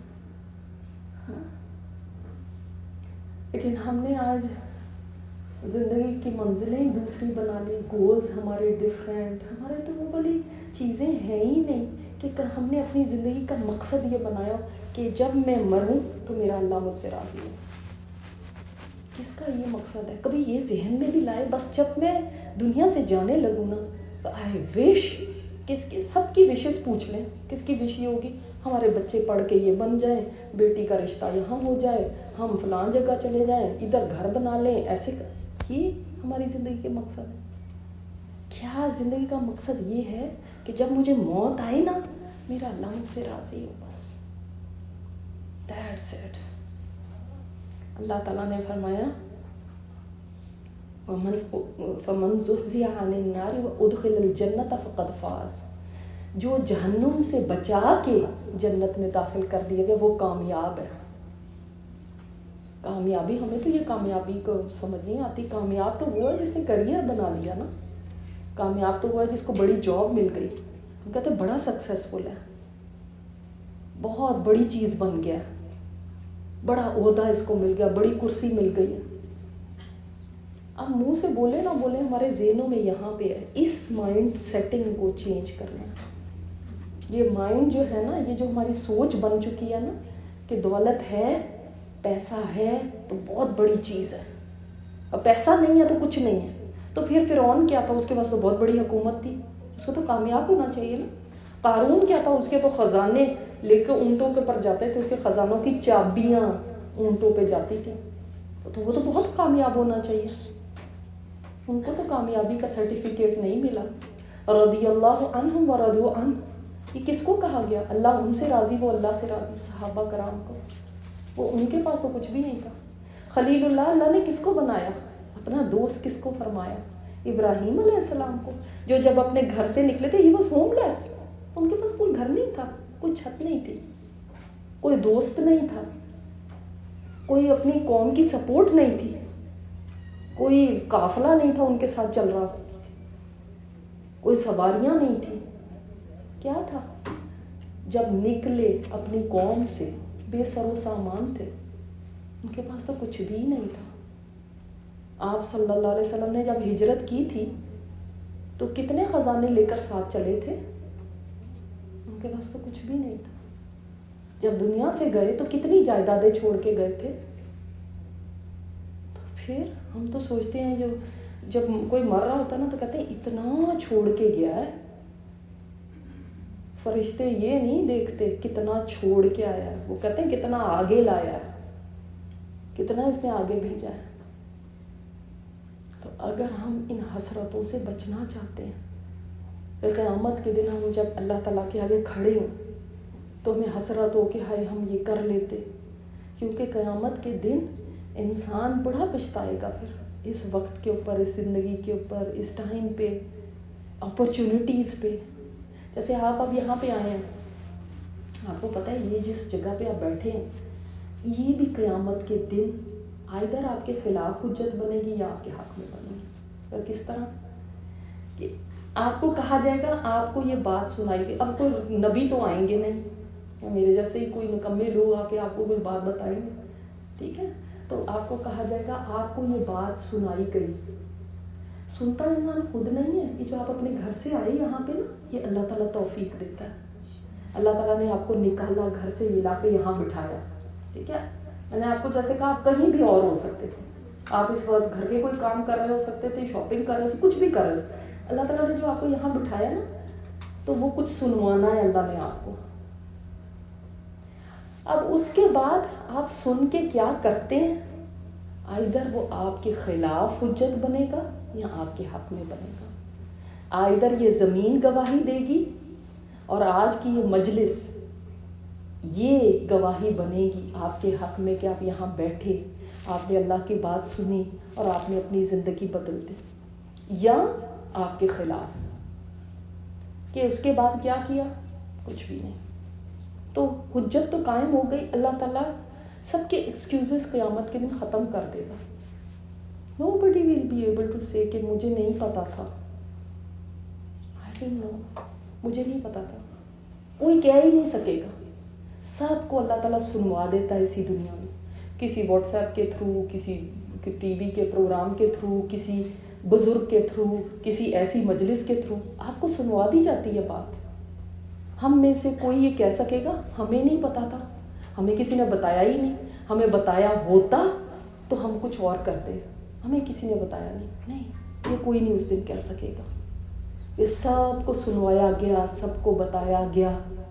Speaker 1: لیکن ہم نے آج زندگی کی منزلیں دوسری بنا لی, گولز ہمارے ڈفرینٹ, ہمارے تو وہ والی چیزیں ہیں ہی نہیں کہ ہم نے اپنی زندگی کا مقصد یہ بنایا کہ جب میں مروں تو میرا اللہ مجھ سے راضی ہو. کس کا یہ مقصد ہے؟ کبھی یہ ذہن میں بھی لائے بس جب میں دنیا سے جانے لگوں نا تو آئی وش کس کی سب کی وشز پوچھ لیں. کس کی وش یہ ہوگی ہمارے بچے پڑھ کے یہ بن جائیں, بیٹی کا رشتہ یہاں ہو جائے, ہم فلان جگہ چلے جائیں, ادھر گھر بنا لیں, ایسے. یہ ہماری زندگی کے مقصد ہے کیا؟ زندگی کا مقصد یہ ہے کہ جب مجھے موت آئے نا میرا اللہ مجھ سے راضی ہو, بس دیٹس اٹ. اللہ تعالیٰ نے فرمایا فَمَنْ زُحْزِحَ عَنِ النَّارِ وَأُدْخِلَ الْجَنَّةَ فَقَدْ فَازَ. جو جہنم سے بچا کے جنت میں داخل کر دیا گیا وہ کامیاب ہے. کامیابی ہمیں تو یہ کامیابی کو سمجھ نہیں آتی. کامیاب تو وہ ہے جس نے کریئر بنا لیا نا. کامیاب تو وہ ہے جس کو بڑی جاب مل گئی. ہم کہتے ہیں بڑا سکسیسفل ہے, بہت بڑی چیز بن گیا, بڑا عہدہ اس کو مل گیا, بڑی کرسی مل گئی ہے. اب منہ سے بولے نہ بولے ہمارے ذہنوں میں یہاں پہ ہے. اس مائنڈ سیٹنگ کو چینج کرنا ہے. یہ مائنڈ جو ہے نا، یہ جو ہماری سوچ بن چکی ہے نا کہ دولت ہے، پیسہ ہے تو بہت بڑی چیز ہے، اور پیسہ نہیں ہے تو کچھ نہیں ہے. تو پھر فرعون کیا تھا؟ اس کے پاس تو بہت بڑی حکومت تھی، اس کو تو کامیاب ہونا چاہیے نا. قارون کیا تھا؟ اس کے تو خزانے لے کے اونٹوں کے پر جاتے تھے، اس کے خزانوں کی چابیاں اونٹوں پہ جاتی تھیں، تو وہ تو بہت کامیاب ہونا چاہیے. ان کو تو کامیابی کا سرٹیفکیٹ نہیں ملا. رضی اللہ عنہم ورضوا عنہ، یہ کس کو کہا گیا؟ اللہ ان سے راضی، وہ اللہ سے راضی. صحابہ کرام کو، وہ ان کے پاس تو کچھ بھی نہیں تھا. خلیل اللہ، اللہ نے کس کو بنایا؟ اپنا دوست کس کو فرمایا؟ ابراہیم علیہ السلام کو، جو جب اپنے گھر سے نکلے تھے، ہی واز ہوم لیس. ان کے پاس کوئی گھر نہیں تھا، کوئی چھت نہیں تھی، کوئی دوست نہیں تھا، کوئی اپنی قوم کی سپورٹ نہیں تھی، کوئی قافلہ نہیں تھا ان کے ساتھ چل رہا، کوئی سواریاں نہیں تھی. کیا تھا؟ جب نکلے اپنی قوم سے بے سر و سامان تھے، ان کے پاس تو کچھ بھی نہیں تھا. آپ صلی اللہ علیہ وسلم نے جب ہجرت کی تھی تو کتنے خزانے لے کر ساتھ چلے تھے؟ ان کے پاس تو کچھ بھی نہیں تھا. جب دنیا سے گئے تو کتنی جائیدادیں چھوڑ کے گئے تھے. تو پھر ہم تو سوچتے ہیں، جو جب کوئی مر رہا ہوتا ہے نا تو کہتے ہیں اتنا چھوڑ کے گیا ہے. فرشتے یہ نہیں دیکھتے کتنا چھوڑ کے آیا ہے، وہ کہتے ہیں کتنا آگے لایا ہے، کتنا اس نے آگے بھیجا ہے. تو اگر ہم ان حسرتوں سے بچنا چاہتے ہیں کہ قیامت کے دن ہم جب اللہ تعالیٰ کے آگے کھڑے ہوں تو ہمیں حسرت ہو کہ ہائے ہم یہ کر لیتے. کیونکہ قیامت کے دن انسان بڑا پچھتائے گا پھر اس وقت کے اوپر، اس زندگی کے اوپر، اس ٹائم پہ، اپرچونیٹیز پہ. جیسے آپ اب یہاں پہ آئے ہیں، آپ کو پتہ ہے یہ جس جگہ پہ آپ بیٹھے ہیں، یہ بھی قیامت کے دن آئدر آپ کے خلاف حجت بنے گی یا آپ کے حق میں بنے گی. اور کس طرح کہ آپ کو کہا جائے گا، آپ کو یہ بات سنائی گئی. اب کوئی نبی تو آئیں گے نہیں، میرے جیسے ہی کوئی نکمے لوگ آ کے آپ کو کوئی بات بتائیں گے، ٹھیک ہے. تو آپ کو کہا جائے گا آپ کو یہ بات سنائی گئی. سنتا انسان خود نہیں ہے، یہ جو آپ اپنے گھر سے آئے یہاں پہ نا، یہ اللہ تعالیٰ توفیق دیتا ہے. اللہ تعالیٰ نے آپ کو نکالا گھر سے، لا کے یہاں بٹھایا، ٹھیک ہے. میں نے آپ کو جیسے کہا آپ کہیں بھی اور ہو سکتے تھے، آپ اس وقت گھر کے کوئی کام کر رہے ہو سکتے تھے، شاپنگ کر رہے ہو، کچھ بھی کر رہے ہو. اللہ تعالیٰ نے جو آپ کو یہاں بٹھایا نا، تو وہ کچھ سنوانا ہے اللہ نے آپ کو. اب اس کے بعد آپ سن کے کیا کرتے ہیں، آئدر وہ آپ کے خلاف حجت بنے گا یا آپ کے حق میں بنے گا. آئدر یہ زمین گواہی دے گی اور آج کی یہ مجلس یہ گواہی بنے گی آپ کے حق میں کہ آپ یہاں بیٹھے، آپ نے اللہ کی بات سنی اور آپ نے اپنی زندگی بدل دی، یا آپ کے خلاف کہ اس کے بعد کیا کیا، کچھ بھی نہیں. تو حجت تو قائم ہو گئی. اللہ تعالیٰ سب کے ایکسکیوزز قیامت کے دن ختم کر دے گا. Nobody will be able to say کہ مجھے نہیں پتا تھا، آئی ڈونٹ نو، مجھے نہیں پتا تھا. کوئی کہہ ہی نہیں سکے گا. سب کو اللہ تعالیٰ سنوا دیتا ہے اسی دنیا میں، کسی واٹس ایپ کے تھرو، کسی ٹی وی کے پروگرام کے تھرو، کسی بزرگ کے تھرو، کسی ایسی مجلس کے تھرو آپ کو سنوا دی جاتی ہے بات. ہم میں سے کوئی یہ کہہ سکے گا ہمیں نہیں پتا تھا، ہمیں کسی نے بتایا ہی نہیں، ہمیں بتایا ہوتا تو ہم کچھ اور کرتے، ہمیں کسی نے بتایا نہیں. نہیں، یہ کوئی نہیں اس دن کہہ سکے گا. یہ سب کو سنوایا گیا، سب کو بتایا گیا.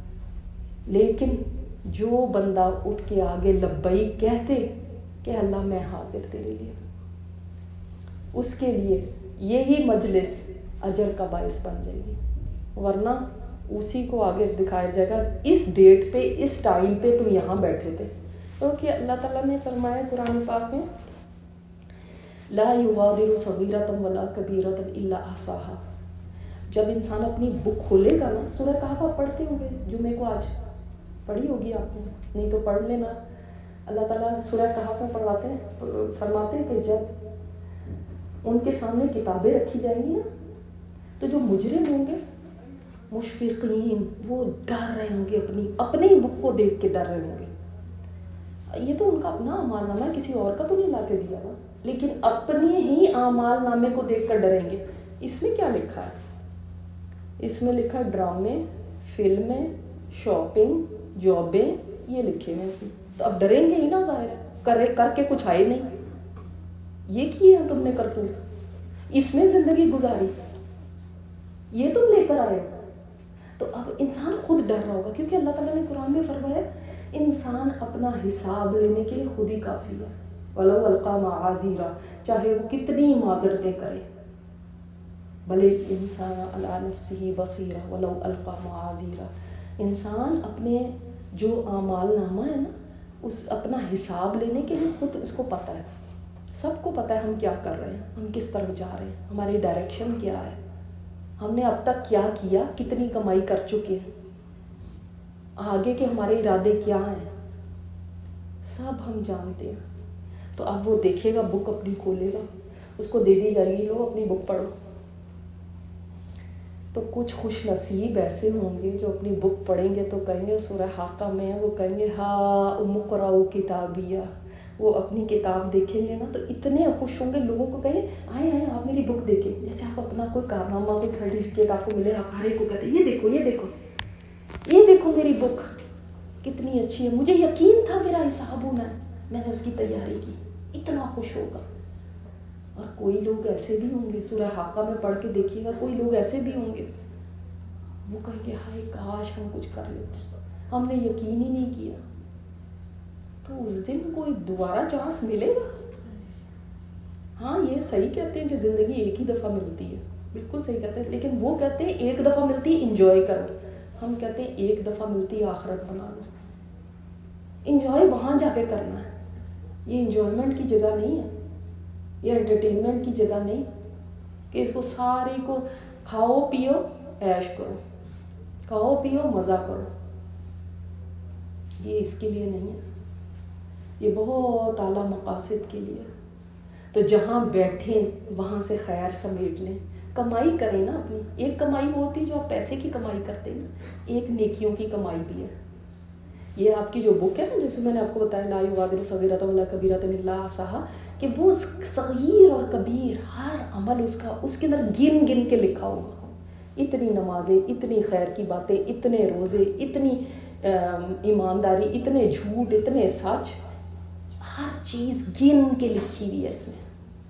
Speaker 1: لیکن جو بندہ اٹھ کے آگے لبیک کہتے کہ اللہ میں حاضر تیرے لیے، اس کے لیے یہی مجلس اجر کا باعث بن جائے گی. ورنہ اسی کو آگے دکھایا جائے گا اس ڈیٹ پہ، اس ٹائم پہ تم یہاں بیٹھے تھے. کیونکہ اللہ تعالیٰ نے فرمایا قرآن پاک میں، لا یغادر صغیرۃ ولا کبیرۃ الا احصاھا. جب انسان اپنی بک کھولے گا نا، سورہ کہف آپ پڑھتے ہوں گے، جمعے کو آج پڑھی ہوگی آپ نے، نہیں تو پڑھ لینا. اللہ تعالیٰ سورہ کہف میں پڑھاتے ہیں، فرماتے ہیں کہ جب ان کے سامنے کتابیں رکھی جائیں گی نا، تو جو مجرم ہوں گے مشفقین، وہ ڈر رہے ہوں گے، اپنی اپنی بک کو دیکھ کے ڈر رہے ہوں گے. یہ تو ان کا اپنا اعمال نامہ ہے، کسی اور کا تو نہیں لا کے دیا نا، لیکن اپنے ہی اعمال نامے کو دیکھ کر ڈریں گے. اس میں کیا لکھا ہے؟ اس میں لکھا ہے ڈرامے، فلمیں، شاپنگ، جابیں، یہ لکھے ہوئے ہیں. تو اب ڈریں گے ہی نا، ظاہر ہے. کرے کر کے کچھ آئے نہیں. یہ کیے ہیں تم نے کرتوت، اس میں زندگی گزاری، یہ تم لے کر آئے ہو. تو اب انسان خود ڈر رہا ہوگا، کیونکہ اللہ تعالیٰ نے قرآن میں فرمایا انسان اپنا حساب لینے کے لیے خود ہی کافی ہے. وَلَوْ أَلْقَىٰ مَعَاذِيرًا، چاہے وہ کتنی معذرتیں کرے. بل انسان علی نفسہ بصیرہ ولو القیٰ معاذیرا. انسان اپنے جو اعمال نامہ ہے نا، اس اپنا حساب لینے کے لیے خود اس کو پتہ ہے. سب کو پتہ ہے ہم کیا کر رہے ہیں، ہم کس طرف جا رہے ہیں، ہماری ڈائریکشن کیا ہے، ہم نے اب تک کیا کیا، کتنی کمائی کر چکے ہیں، آگے کے ہمارے ارادے کیا ہیں، سب ہم جانتے ہیں. تو اب وہ دیکھے گا، بک اپنی کھولے گا، اس کو دے دی جائے گی، لو اپنی بک پڑھو. تو کچھ خوش نصیب ایسے ہوں گے جو اپنی بک پڑھیں گے تو کہیں گے سورہ حاقہ میں ہے، وہ کہیں گے ہاں اقرؤ کتابیہ. وہ اپنی کتاب دیکھیں گے نا تو اتنے خوش ہوں گے، لوگوں کو کہیں آئے آئے آپ میری بک دیکھیں. جیسے آپ اپنا کوئی کارنامہ، کوئی سرٹیفکیٹ آپ کو ملے، آپ ہر ایک کو کہتے ہیں یہ دیکھو یہ دیکھو یہ دیکھو میری بک کتنی اچھی ہے، مجھے یقین تھا میرا حساب ہونا ہے، میں نے اس کی تیاری کی. اتنا خوش ہوگا. اور کوئی لوگ ایسے بھی ہوں گے، سورہ حاقہ میں پڑھ کے دیکھیے گا، کوئی لوگ ایسے بھی ہوں گے وہ کہیں گے ہائے کاش ہم کچھ کر لیتے، ہم نے یقین ہی نہیں کیا. تو اس دن کوئی دوبارہ چانس ملے گا؟ ہاں یہ صحیح کہتے ہیں کہ زندگی ایک ہی دفعہ ملتی ہے، بالکل صحیح کہتے ہیں، لیکن وہ کہتے ہیں ایک دفعہ ملتی ہے انجوائے کرو. ہم کہتے ہیں ایک دفعہ ملتی ہے آخرت بنا لو. انجوائے وہاں جا کے کرنا ہے. یہ انجوائمنٹ کی جگہ نہیں ہے، یہ انٹرٹینمنٹ کی جگہ نہیں کہ اس کو ساری کو کھاؤ پیو عیش کرو، کھاؤ پیو مزہ کرو. یہ اس کے لیے نہیں ہے، یہ بہت اعلیٰ مقاصد کے لیے. تو جہاں بیٹھیں وہاں سے خیر سمیٹ لیں، کمائی کریں نا اپنی. ایک کمائی وہ ہوتی ہے جو آپ پیسے کی کمائی کرتے ہیں، ایک نیکیوں کی کمائی بھی ہے. یہ آپ کی جو بک ہے نا، جیسے میں نے آپ کو بتایا لا یغادر صغیرۃ ولا کبیرۃ الا احصاھا، کہ وہ صغیر اور کبیر ہر عمل اس کا اس کے اندر گن گن کے لکھا ہوگا. اتنی نمازیں، اتنی خیر کی باتیں، اتنے روزے، اتنی ایمانداری، اتنے جھوٹ، اتنے سچ، ہر چیز گن کے لکھی ہوئی ہے اس میں.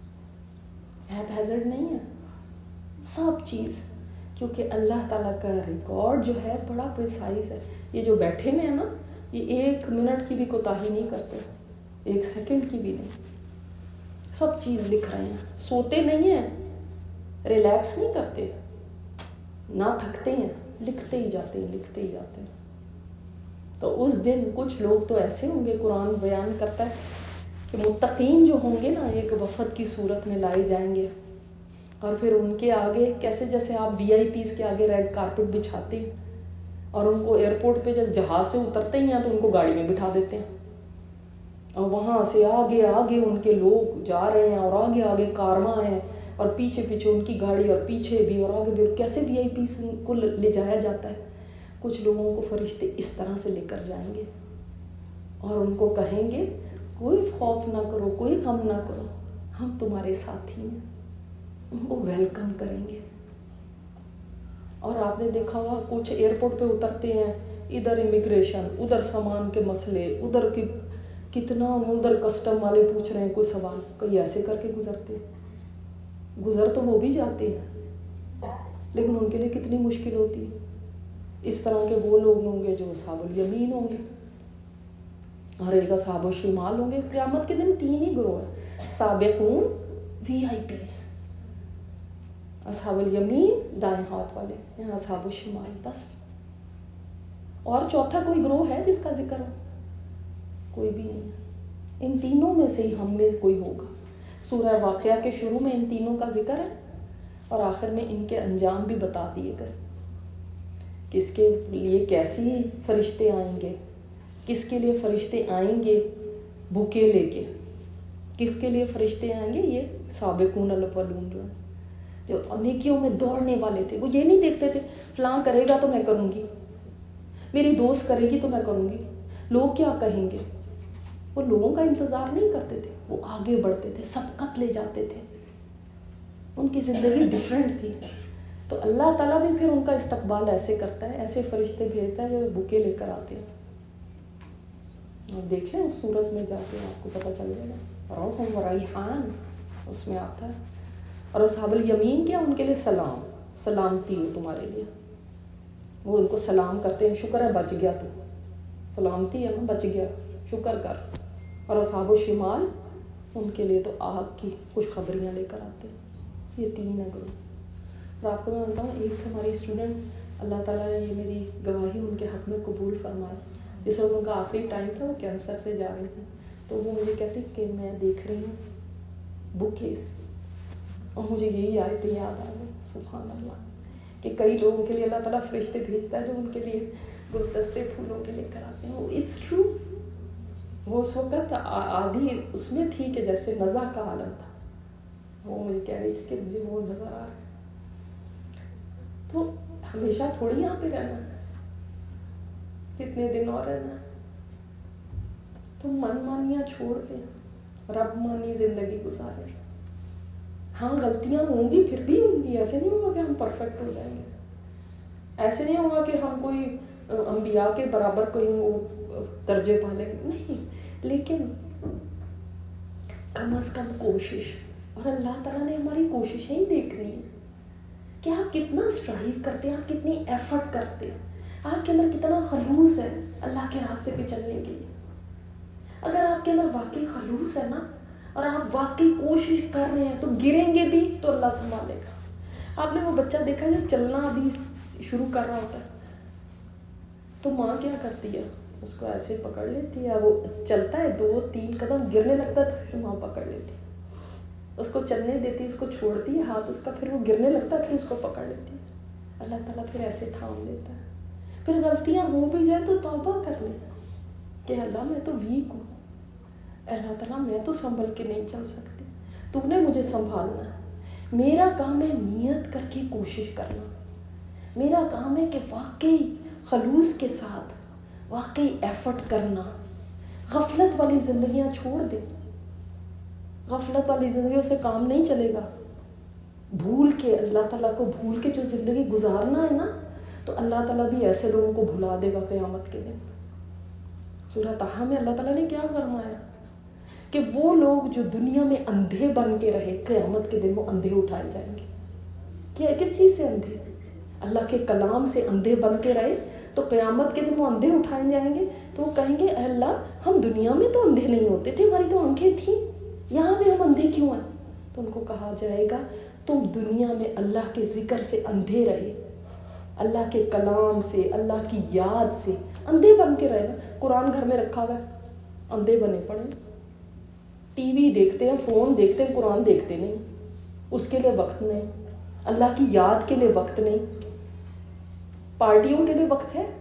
Speaker 1: ایپ ہیزرڈ نہیں ہے سب چیز، کیونکہ اللہ تعالیٰ کا ریکارڈ جو ہے بڑا پریسائز ہے. یہ جو بیٹھے ہوئے ہیں نا، یہ ایک منٹ کی بھی کوتاہی نہیں کرتے، ایک سیکنڈ کی بھی نہیں. سب چیز لکھ رہے ہیں، سوتے نہیں ہیں، ریلیکس نہیں کرتے، نہ تھکتے ہیں، لکھتے ہی جاتے ہیں لکھتے ہی جاتے ہیں. تو اس دن کچھ لوگ تو ایسے ہوں گے، قرآن بیان کرتا ہے کہ متقین جو ہوں گے نا ایک وفد کی صورت میں لائے جائیں گے، اور پھر ان کے آگے کیسے جیسے آپ وی آئی پیز کے آگے ریڈ کارپٹ بچھاتے ہیں، اور ان کو ایئرپورٹ پہ جب جہاز سے اترتے ہی ہیں تو ان کو گاڑی میں بٹھا دیتے ہیں، اور وہاں سے آگے آگے ان کے لوگ جا رہے ہیں، اور آگے آگے کارواں ہیں، اور پیچھے پیچھے ان کی گاڑی، اور پیچھے بھی اور آگے بھی. کیسے وی آئی پیز کو لے جایا جاتا ہے؟ کچھ لوگوں کو فرشتے اس طرح سے لے کر جائیں گے اور ان کو کہیں گے کوئی خوف نہ کرو، کوئی غم نہ کرو، ہم تمہارے ساتھی ہیں. ان کو ویلکم کریں گے. اور آپ نے دیکھا ہوگا کچھ ایئرپورٹ پہ اترتے ہیں، ادھر امیگریشن، ادھر سامان کے مسئلے، ادھر کی کتنا ادھر کسٹم والے پوچھ رہے ہیں کوئی سوال، کوئی ایسے کر کے گزرتے. گزر تو وہ بھی جاتے ہیں لیکن ان کے لیے کتنی مشکل ہوتی ہے. اس طرح کے وہ لوگ ہوں گے جو اصحاب الیمین ہوں گے، اور ایک اصحاب الشمال ہوں گے. قیامت کے دن تین ہی گروہ ہیں، سابقون، وی آئی پیز، اصحاب الیمین دائیں ہاتھ والے، یہاں اصحاب الشمال، بس. اور چوتھا کوئی گروہ ہے جس کا ذکر ہو؟ کوئی بھی نہیں ہے. ان تینوں میں سے ہی ہم میں کوئی ہوگا. سورہ واقعہ کے شروع میں ان تینوں کا ذکر ہے، اور آخر میں ان کے انجام بھی بتا دیے گئے. کس کے لیے کیسی فرشتے آئیں گے، کس کے لیے فرشتے آئیں گے بھوکے لے کے، کس کے لیے فرشتے آئیں گے یہ سابقون الاولون جو ہیں، جو نیکیوں میں دوڑنے والے تھے. وہ یہ نہیں دیکھتے تھے فلاں کرے گا تو میں کروں گی، میری دوست کرے گی تو میں کروں گی، لوگ کیا کہیں گے. وہ لوگوں کا انتظار نہیں کرتے تھے، وہ آگے بڑھتے تھے، سبقت لے جاتے تھے. ان کی زندگی ڈیفرنٹ تھی. تو اللہ تعالیٰ بھی پھر ان کا استقبال ایسے کرتا ہے، ایسے فرشتے بھیجتا ہے جو بکے لے کر آتے ہیں. اور دیکھ لیں اس صورت میں جاتے ہیں آپ کو پتہ چل جائے گا. روح و ریحان اس میں آتا ہے. اور اصحاب الیمین کیا؟ ان کے لیے سلام، سلامتی ہو تمہارے لیے. وہ ان کو سلام کرتے ہیں، شکر ہے بچ گیا تو، سلامتی ہے نا، بچ گیا، شکر کر. اور اصحاب الشمال ان کے لیے تو آگ کی خوشخبریاں لے کر آتے ہیں. یہ تین ہے گروہ. اور آپ کو میں بتاؤں، ایک ہماری اسٹوڈنٹ، اللہ تعالیٰ نے یہ میری گواہی ان کے حق میں قبول فرمائی، جس وقت ان کا آخری ٹائم تھا، وہ کینسر سے جا رہی تھی، تو وہ مجھے کہتی کہ میں دیکھ رہی ہوں بک کیس، اور مجھے یہی آیتیں یاد آ گئی. سبحان اللہ، کہ کئی لوگوں کے لیے اللہ تعالیٰ فرشتے بھیجتا ہے جو ان کے لیے گلدستے پھولوں کے لے کر آتے ہیں. وہ اٹس ٹرو. وہ اس وقت آدھی اس میں تھی کہ جیسے نزع کا عالم تھا. وہ مجھے کہہ رہی تھی کہ مجھے وہ نظر آ رہا ہے. تو ہمیشہ تھوڑی یہاں پہ رہنا ہے، کتنے دن اور رہنا ہے. تو من مانیاں چھوڑ دیں، رب مانی زندگی گزارے. ہاں غلطیاں ہوں گی، پھر بھی ہوں گی. ایسے نہیں ہوگا کہ ہم پرفیکٹ ہو جائیں گے. ایسے نہیں ہوگا کہ ہم کوئی انبیاء کے برابر کوئی وہ درجے پا لیں گے، نہیں. لیکن کم از کم کوشش. اور اللہ تعالیٰ نے ہماری کوششیں ہی دیکھنی ہیں کہ آپ کتنا اسٹرائیو کرتے ہیں، آپ کتنی ایفرٹ کرتے ہیں، آپ کے اندر کتنا خلوص ہے اللہ کے راستے پہ چلنے کے لیے. اگر آپ کے اندر واقعی خلوص ہے نا، اور آپ واقعی کوشش کر رہے ہیں، تو گریں گے بھی تو اللہ سنبھالے گا. آپ نے وہ بچہ دیکھا جو چلنا ابھی شروع کر رہا ہوتا ہے، تو ماں کیا کرتی ہے؟ اس کو ایسے پکڑ لیتی ہے. وہ چلتا ہے دو تین قدم، گرنے لگتا ہے تو پھر ماں پکڑ لیتی ہے، اس کو چلنے دیتی ہے، اس کو چھوڑتی ہے ہاتھ اس کا، پھر وہ گرنے لگتا ہے، پھر اس کو پکڑ لیتی ہے. اللہ تعالیٰ پھر ایسے تھام دیتا ہے. پھر غلطیاں ہو بھی جائیں تو توبہ کر لیں کہ اللہ میں تو ویک ہوں، اللہ تعالیٰ میں تو سنبھل کے نہیں چل سکتی، تو نے مجھے سنبھالنا ہے. میرا کام ہے نیت کر کے کوشش کرنا. میرا کام ہے کہ واقعی خلوص کے ساتھ واقعی ایفرٹ کرنا. غفلت والی زندگیاں چھوڑ دیں. غفلت والی زندگیوں سے کام نہیں چلے گا. بھول کے اللہ تعالیٰ کو بھول کے جو زندگی گزارنا ہے نا، تو اللہ تعالیٰ بھی ایسے لوگوں کو بھلا دے گا قیامت کے دن. سورہ طٰہٰ میں اللہ تعالیٰ نے کیا فرمایا کہ وہ لوگ جو دنیا میں اندھے بن کے رہے، قیامت کے دن وہ اندھے اٹھائے جائیں گے. کیا کس چیز سے اندھے؟ اللہ کے کلام سے اندھے بن کے رہے، تو قیامت کے دن وہ اندھے اٹھائے جائیں گے. تو وہ کہیں گے اے اللہ، ہم دنیا میں تو اندھے نہیں ہوتے تھے، ہماری تو آنکھیں تھیں، یہاں پہ ہم اندھے کیوں ہیں؟ تو ان کو کہا جائے گا تم دنیا میں اللہ کے ذکر سے اندھے رہے، اللہ کے کلام سے، اللہ کی یاد سے اندھے بن کے رہے. قرآن گھر میں رکھا ہوا ہے، اندھے بنے پڑے. ٹی وی دیکھتے ہیں، فون دیکھتے ہیں، قرآن دیکھتے نہیں، اس کے لیے وقت نہیں، اللہ کی یاد کے لیے وقت نہیں. پارٹیوں کے لیے وقت ہے،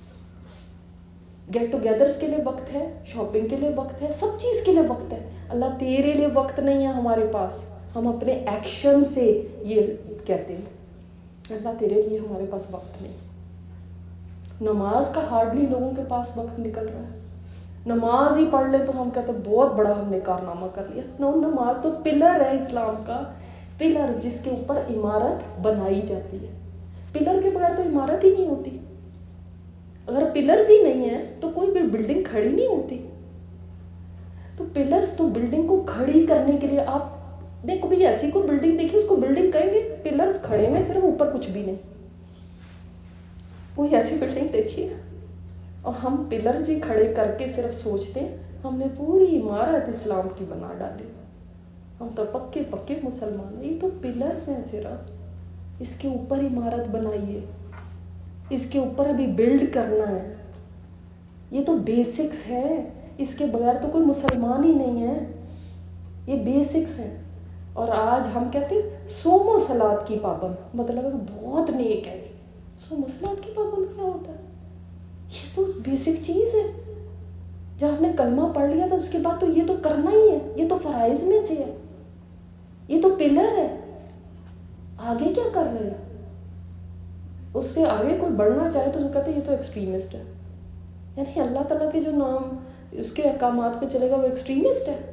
Speaker 1: گیٹ ٹوگیدرز کے لیے وقت ہے، شاپنگ کے لیے وقت ہے، سب چیز کے لیے وقت ہے. اللہ تیرے لیے وقت نہیں ہے ہمارے پاس. ہم اپنے ایکشن سے یہ کہتے ہیں اللہ تیرے لیے ہمارے پاس وقت نہیں. نماز کا ہارڈلی لوگوں کے پاس وقت نکل رہا ہے. نماز ہی پڑھ لیں تو ہم کہتے ہیں بہت بڑا ہم نے کارنامہ کر لیا. نو، نماز تو پلر ہے اسلام کا، پلر جس کے اوپر عمارت بنائی جاتی ہے. پلر کے بغیر تو عمارت ہی نہیں ہوتی. اگر پلرز ہی نہیں ہیں تو کوئی بھی بلڈنگ کھڑی نہیں ہوتی. تو پلرز تو بلڈنگ کو کھڑی کرنے کے لیے، آپ نے کبھی ایسی کوئی بلڈنگ دیکھی اس کو بلڈنگ کہیں گے؟ پلرز کھڑے میں صرف، اوپر کچھ بھی نہیں. کوئی ایسی بلڈنگ دیکھی ہے؟ اور ہم پلرز ہی کھڑے کر کے صرف سوچتے ہیں ہم نے پوری عمارت اسلام کی بنا ڈالی، ہم تو پکے پکے مسلمان ہیں. یہ تو پلرز ہیں صرف، اس کے اوپر عمارت بنائیے، اس کے اوپر ابھی بلڈ کرنا ہے. یہ تو بیسکس ہے، اس کے بغیر تو کوئی مسلمان ہی نہیں ہے. یہ بیسکس ہیں. اور آج ہم کہتے ہیں سومو صلات کی پابند، مطلب ہے کہ بہت نیک ہے. سومو صلات کی پابند کیا ہوتا ہے؟ یہ تو بیسک چیز ہے. جب آپ نے کلمہ پڑھ لیا تو اس کے بعد تو یہ تو کرنا ہی ہے، یہ تو فرائض میں سے ہے، یہ تو پلر ہے. آگے کیا کر رہے ہیں؟ اس سے آگے کوئی بڑھنا چاہے تو کہتے ہیں یہ تو ایکسٹریمسٹ ہے. یعنی اللہ تعالیٰ کے جو نام اس کے احکامات پہ چلے گا وہ ایکسٹریمسٹ ہے.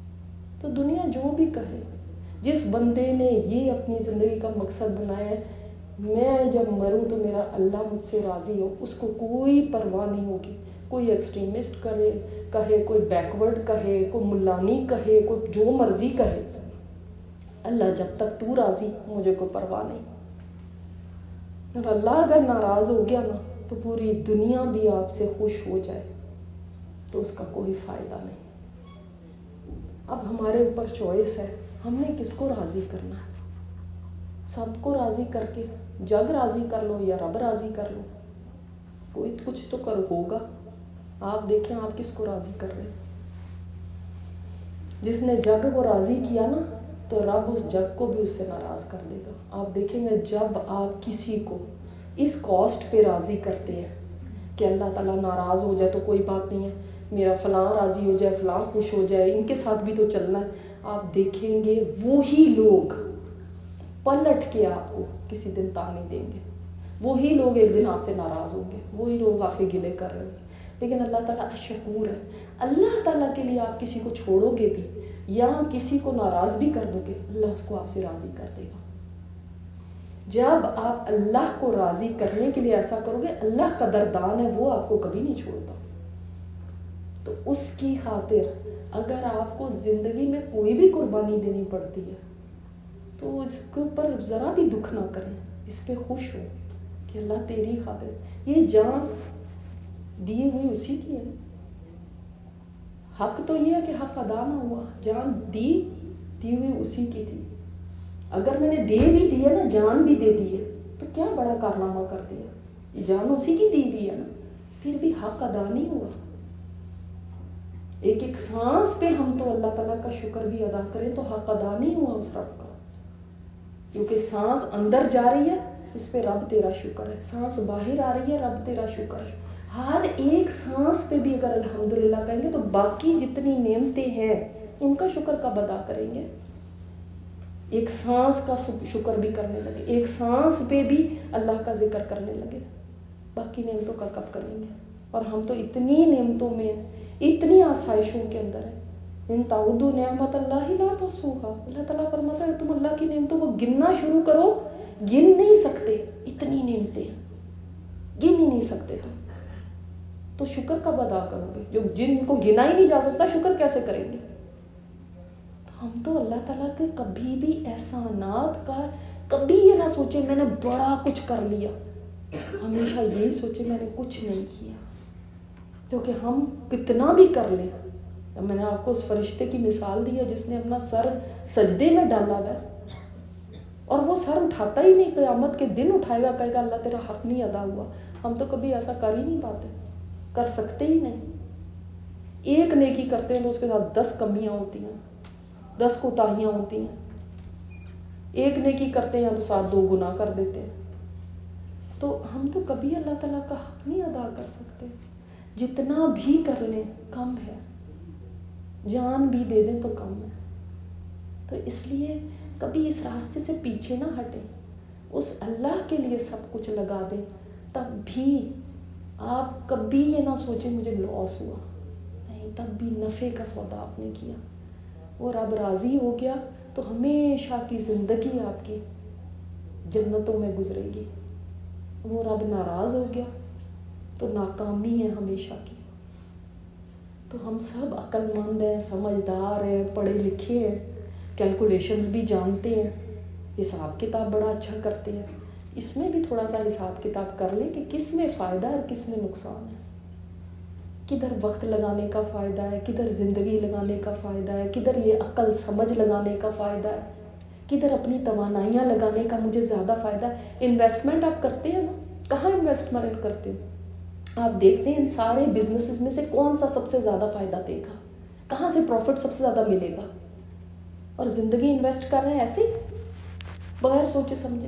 Speaker 1: تو دنیا جو بھی کہے، جس بندے نے یہ اپنی زندگی کا مقصد بنایا ہے میں جب مروں تو میرا اللہ مجھ سے راضی ہو، اس کو کوئی پرواہ نہیں ہوگی. کوئی ایکسٹریمسٹ کرے کہے، کوئی بیکورڈ کہے، کوئی ملانی کہے، کوئی جو مرضی کہے، اللہ جب تک تو راضی مجھے کوئی پرواہ نہیں. اور اللہ اگر ناراض ہو گیا نا تو پوری دنیا بھی آپ سے خوش ہو جائے تو اس کا کوئی فائدہ نہیں. اب ہمارے اوپر چوائس ہے، ہم نے کس کو راضی کرنا ہے. سب کو راضی کر کے جگ راضی کر لو یا رب راضی کر لو، کوئی کچھ تو کر ہوگا. آپ دیکھیں آپ کس کو راضی کر رہے ہیں. جس نے جگ کو راضی کیا نا تو رب اس جگ کو بھی اس سے ناراض کر دے گا. آپ دیکھیں گے جب آپ کسی کو اس کاسٹ پہ راضی کرتے ہیں کہ اللہ تعالیٰ ناراض ہو جائے تو کوئی بات نہیں ہے، میرا فلاں راضی ہو جائے، فلاں خوش ہو جائے، ان کے ساتھ بھی تو چلنا ہے. آپ دیکھیں گے وہی لوگ پلٹ کے آپ کو کسی دن تانے دیں گے، وہی لوگ ایک دن آپ سے ناراض ہوں گے، وہی لوگ آپ سے گلے کر رہے ہیں. لیکن اللہ تعالیٰ شکور ہے، اللہ تعالیٰ کے لیے آپ کسی کو چھوڑو گے بھی یا کسی کو ناراض بھی کر دو گے، اللہ اس کو آپ سے راضی کر دے گا. جب آپ اللہ کو راضی کرنے کے لیے ایسا کرو گے، اللہ قدردان ہے، وہ آپ کو کبھی نہیں چھوڑتا. تو اس کی خاطر اگر آپ کو زندگی میں کوئی بھی قربانی دینی پڑتی ہے تو اس کے اوپر ذرا بھی دکھ نہ کریں، اس پہ خوش ہو کہ اللہ تیری خاطر. یہ جان دی ہوئی اسی کی ہے. حق تو یہ ہے کہ حق ادا نہ ہوا، جان دی دی ہوئی اسی کی تھی. اگر میں نے دے بھی دی ہے نا، جان بھی دے دی ہے، تو کیا بڑا کارنامہ کر دیا. یہ جان اسی کی دی ہوئی ہے نا، پھر بھی حق ادا نہیں ہوا. ایک ایک سانس پہ ہم تو اللہ تعالیٰ کا شکر بھی ادا کریں تو حق ادا نہیں ہوا اس رب کا. کیونکہ سانس اندر جا رہی ہے، اس پہ رب تیرا شکر ہے. سانس باہر آ رہی ہے، رب تیرا شکر ہے. ہر ایک سانس پہ بھی اگر الحمدللہ کہیں گے تو باقی جتنی نعمتیں ہیں ان کا شکر کب ادا کریں گے. ایک سانس کا شکر بھی کرنے لگے، ایک سانس پہ بھی اللہ کا ذکر کرنے لگے، باقی نعمتوں کا کب کریں گے. اور ہم تو اتنی نعمتوں میں، اتنی آسائشوں کے اندر ہیں. ان تعودوا نعمت اللہ لا تحصوها. اللہ تعالیٰ فرماتا ہے تم اللہ کی نعمتوں کو گننا شروع کرو، گن نہیں سکتے. اتنی نعمتیں گن ہی نہیں سکتے تم. تو شکر کب ادا کرو گے؟ جو جن کو گنا ہی نہیں جا سکتا شکر کیسے کریں گے؟ ہم تو اللہ تعالیٰ کے کبھی بھی احسانات کا کبھی یہ نہ سوچے میں نے بڑا کچھ کر لیا، ہمیشہ یہی سوچے میں نے کچھ نہیں کیا. کیونکہ ہم کتنا بھی کر لیں، میں نے آپ کو اس فرشتے کی مثال دی ہے جس نے اپنا سر سجدے میں ڈالا ہوا ہے اور وہ سر اٹھاتا ہی نہیں. قیامت کے دن اٹھائے گا، کہے گا اللہ تیرا حق نہیں ادا ہوا. ہم تو کبھی ایسا کر ہی نہیں پاتے، کر سکتے ہی نہیں. ایک نیکی کرتے ہیں تو اس کے ساتھ دس کمیاں ہوتی ہیں، دس کوتاہیاں ہوتی ہیں. ایک نیکی کرتے ہیں تو ساتھ دو گناہ کر دیتے ہیں. تو ہم تو کبھی اللہ تعالیٰ کا حق نہیں ادا کر سکتے. جتنا بھی کر لیں کم ہے، جان بھی دے دیں تو کم ہے. تو اس لیے کبھی اس راستے سے پیچھے نہ ہٹیں، اس اللہ کے لیے سب کچھ لگا دیں. تب بھی آپ کبھی یہ نہ سوچیں مجھے لاس ہوا، نہیں، تب بھی نفع کا سودا آپ نے کیا. وہ رب راضی ہو گیا تو ہمیشہ کی زندگی آپ کی جنتوں میں گزرے گی. وہ رب ناراض ہو گیا تو ناکامی ہے ہمیشہ کی. تو ہم سب عقل مند ہیں، سمجھدار ہیں، پڑھے لکھے ہیں، کیلکولیشنز بھی جانتے ہیں، حساب کتاب بڑا اچھا کرتے ہیں. اس میں بھی تھوڑا سا حساب کتاب کر لیں کہ کس میں فائدہ ہے اور کس میں نقصان ہے، کدھر وقت لگانے کا فائدہ ہے، کدھر زندگی لگانے کا فائدہ ہے، کدھر یہ عقل سمجھ لگانے کا فائدہ ہے، کدھر اپنی توانائیاں لگانے کا مجھے زیادہ فائدہ ہے. انویسٹمنٹ آپ کرتے ہیں نا، کہاں انویسٹمنٹ کرتے ہیں؟ آپ دیکھتے ہیں ان سارے بزنسز میں سے کون سا سب سے زیادہ فائدہ دے گا، کہاں سے پروفٹ سب سے زیادہ ملے گا. اور زندگی انویسٹ کر رہے ہیں ایسے بغیر سوچے سمجھے.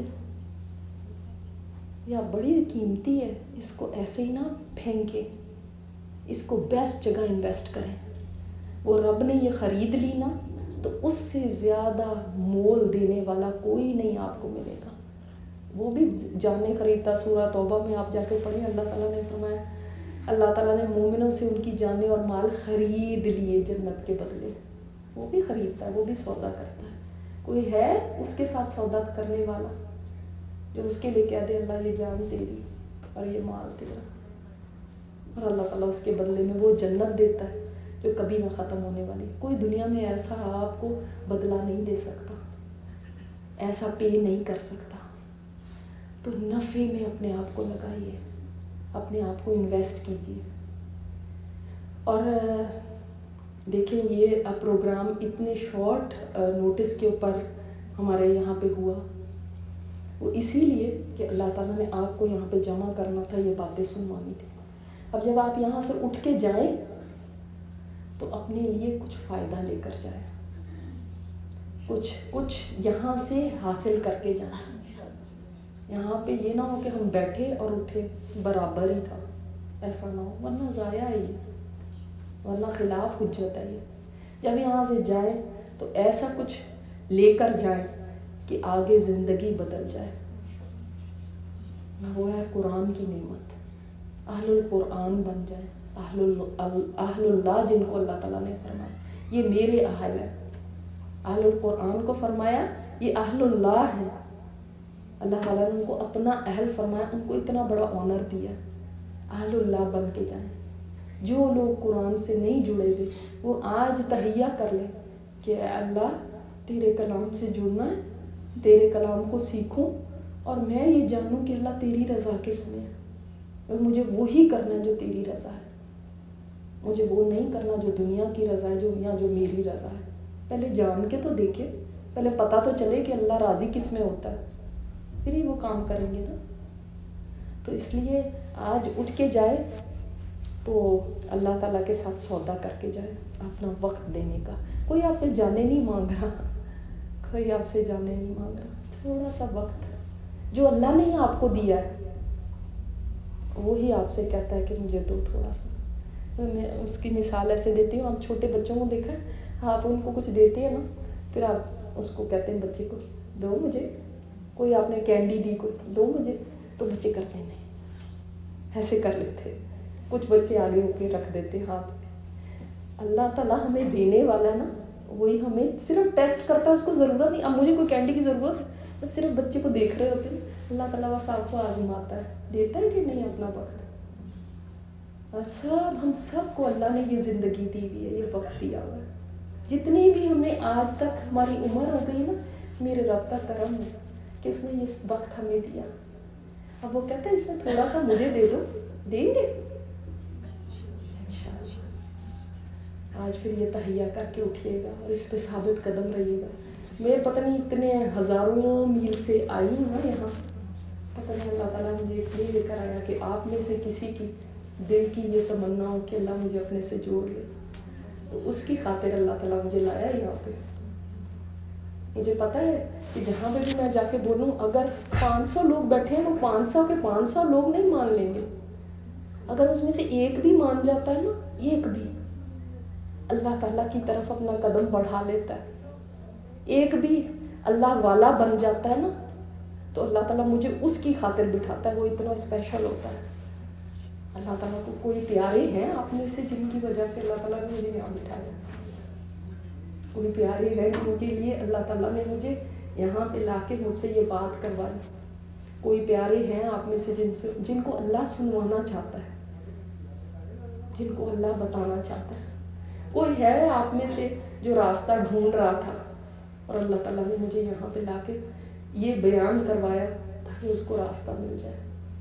Speaker 1: یا بڑی قیمتی ہے، اس کو ایسے ہی نہ پھینکے، اس کو بیسٹ جگہ انویسٹ کریں. وہ رب نے یہ خرید لی نا تو اس سے زیادہ مول دینے والا کوئی نہیں آپ کو ملے گا. وہ بھی جانے خریدتا. سورہ توبہ میں آپ جا کے پڑھیں، اللہ تعالیٰ نے فرمایا اللہ تعالیٰ نے مومنوں سے ان کی جانیں اور مال خرید لیے جنت کے بدلے. وہ بھی خریدتا ہے، وہ بھی سودا کرتا ہے. کوئی ہے اس کے ساتھ سودا کرنے والا؟ جو اس کے لیے کہہ دے اللہ یہ جان تیری اور یہ مال تیرا، اور اللہ تعالیٰ اس کے بدلے میں وہ جنت دیتا ہے جو کبھی نہ ختم ہونے والی. کوئی دنیا میں ایسا آپ کو بدلہ نہیں دے سکتا، ایسا پے نہیں کر سکتا. تو نفع میں اپنے آپ کو لگائیے، اپنے آپ کو انویسٹ کیجیے. اور دیکھیں یہ پروگرام اتنے شارٹ نوٹس کے اوپر ہمارے یہاں پہ ہوا، وہ اسی لیے کہ اللہ تعالیٰ نے آپ کو یہاں پہ جمع کرنا تھا، یہ باتیں سنوانی تھی. اب جب آپ یہاں سے اٹھ کے جائیں تو اپنے لیے کچھ فائدہ لے کر جائیں، کچھ کچھ یہاں سے حاصل کر کے جائیں. یہاں پہ یہ نہ ہو کہ ہم بیٹھے اور اٹھے برابر ہی تھا، ایسا نہ ہو، ورنہ ضائع ہے یہ، ورنہ خلاف حجت ہے یہ. جب یہاں سے جائیں تو ایسا کچھ لے کر جائیں کہ آگے زندگی بدل جائے. وہ ہے قرآن کی نعمت، اہل القرآن بن جائے، اہل اہل اللہ جن کو اللہ تعالیٰ نے فرمایا یہ میرے اہل ہے. اہل القرآن کو فرمایا یہ اہل اللہ ہے، اللہ تعالیٰ نے ان کو اپنا اہل فرمایا، ان کو اتنا بڑا آنر دیا. اہل اللہ بن کے جائیں. جو لوگ قرآن سے نہیں جڑے ہوئے وہ آج تہیہ کر لیں کہ اے اللہ تیرے کلام سے جڑنا ہے، تیرے کلام کو سیکھوں اور میں یہ جانوں کہ اللہ تیری رضا کس میں ہے، اور مجھے وہی کرنا ہے جو تیری رضا ہے، مجھے وہ نہیں کرنا جو دنیا کی رضا ہے، جو یا جو میری رضا ہے. پہلے جان کے تو دیکھے، پہلے پتہ تو چلے کہ اللہ راضی کس میں ہوتا ہے، پھر ہی وہ کام کریں گے نا. تو اس لیے آج اٹھ کے جائے تو اللہ تعالیٰ کے ساتھ سودا کر کے جائے، اپنا وقت دینے کا. کوئی آپ سے جانے نہیں مانگ رہا، کوئی آپ سے جانے نہیں مانگ رہا. تھوڑا سا وقت جو اللہ نے آپ کو دیا ہے وہی آپ سے کہتا ہے کہ مجھے دو تھوڑا سا. میں اس کی مثال ایسے دیتی ہوں، آپ چھوٹے بچوں کو دیکھا ہے، آپ ان کو کچھ دیتے ہیں نا، پھر آپ اس کو کہتے ہیں بچے کو دو مجھے، کوئی آپ نے کینڈی دی کو دو مجھے، تو بچے کرتے نہیں، ایسے کر لیتے. کچھ بچے آگے ہو کے رکھ دیتے ہاتھ پہ. اللہ تعالیٰ ہمیں دینے والا ہے نا، وہی ہمیں صرف ٹیسٹ کرتا ہے. اس کو ضرورت نہیں اب مجھے کوئی کینڈی کی ضرورت ہے، بس صرف بچے کو دیکھ رہے ہوتے ہیں. اللہ تعالیٰ بس آپ کو آزماتا ہے، دیتا ہے کہ نہیں اپنا وقت. اور سب ہم سب کو اللہ نے یہ زندگی دی ہوئی ہے، یہ وقت دیا ہوا ہے. جتنے بھی ہمیں آج تک ہماری عمر ہو گئی نا، میرے رب کا کرم ہے کہ اس نے یہ وقت ہمیں دیا. اب وہ کہتے ہیں اس میں تھوڑا سا مجھے دے دو، دیں گے آج. پھر یہ تہیہ کر کے اٹھیے گا اور اس پہ ثابت قدم رہیے گا. میں پتہ نہیں اتنے ہزاروں میل سے آئی ہوں نا یہاں، پتہ نہیں اللہ تعالیٰ مجھے اس لیے لے کر آیا کہ آپ میں سے کسی کی دل کی یہ تمنا ہو کہ اللہ مجھے اپنے سے جوڑ لے. تو اس کی خاطر اللہ تعالیٰ مجھے لایا یہاں پہ. مجھے پتہ ہے کہ جہاں پہ بھی میں جا کے بولوں اگر پانچ سو لوگ بیٹھے ہیں تو پانچ سو کے پانچ سو لوگ نہیں مان لیں گے. اگر اس میں سے ایک بھی مان جاتا ہے نا، ایک بھی، اللہ تعالیٰ کی طرف اپنا قدم بڑھا لیتا ہے. ایک بھی اللہ والا بن جاتا ہے نا، تو اللہ تعالیٰ مجھے اس کی خاطر بٹھاتا ہے. وہ اتنا اسپیشل ہوتا ہے. اللہ تعالیٰ کو کوئی پیارے ہیں آپ میں سے جن کی وجہ سے اللہ تعالیٰ نے مجھے یہاں بٹھایا. کوئی پیارے ہیں جن کے لیے اللہ تعالیٰ نے مجھے یہاں پہ لا کے مجھ سے یہ بات کروائی. کوئی پیارے ہیں آپ میں سے جن سے جن کو اللہ سنوانا چاہتا ہے، جن کو اللہ بتانا چاہتا ہے. کوئی ہے آپ میں سے جو راستہ ڈھونڈ رہا تھا اور اللہ تعالیٰ نے مجھے یہاں پہ لا کے یہ بیان کروایا تاکہ اس کو راستہ مل جائے.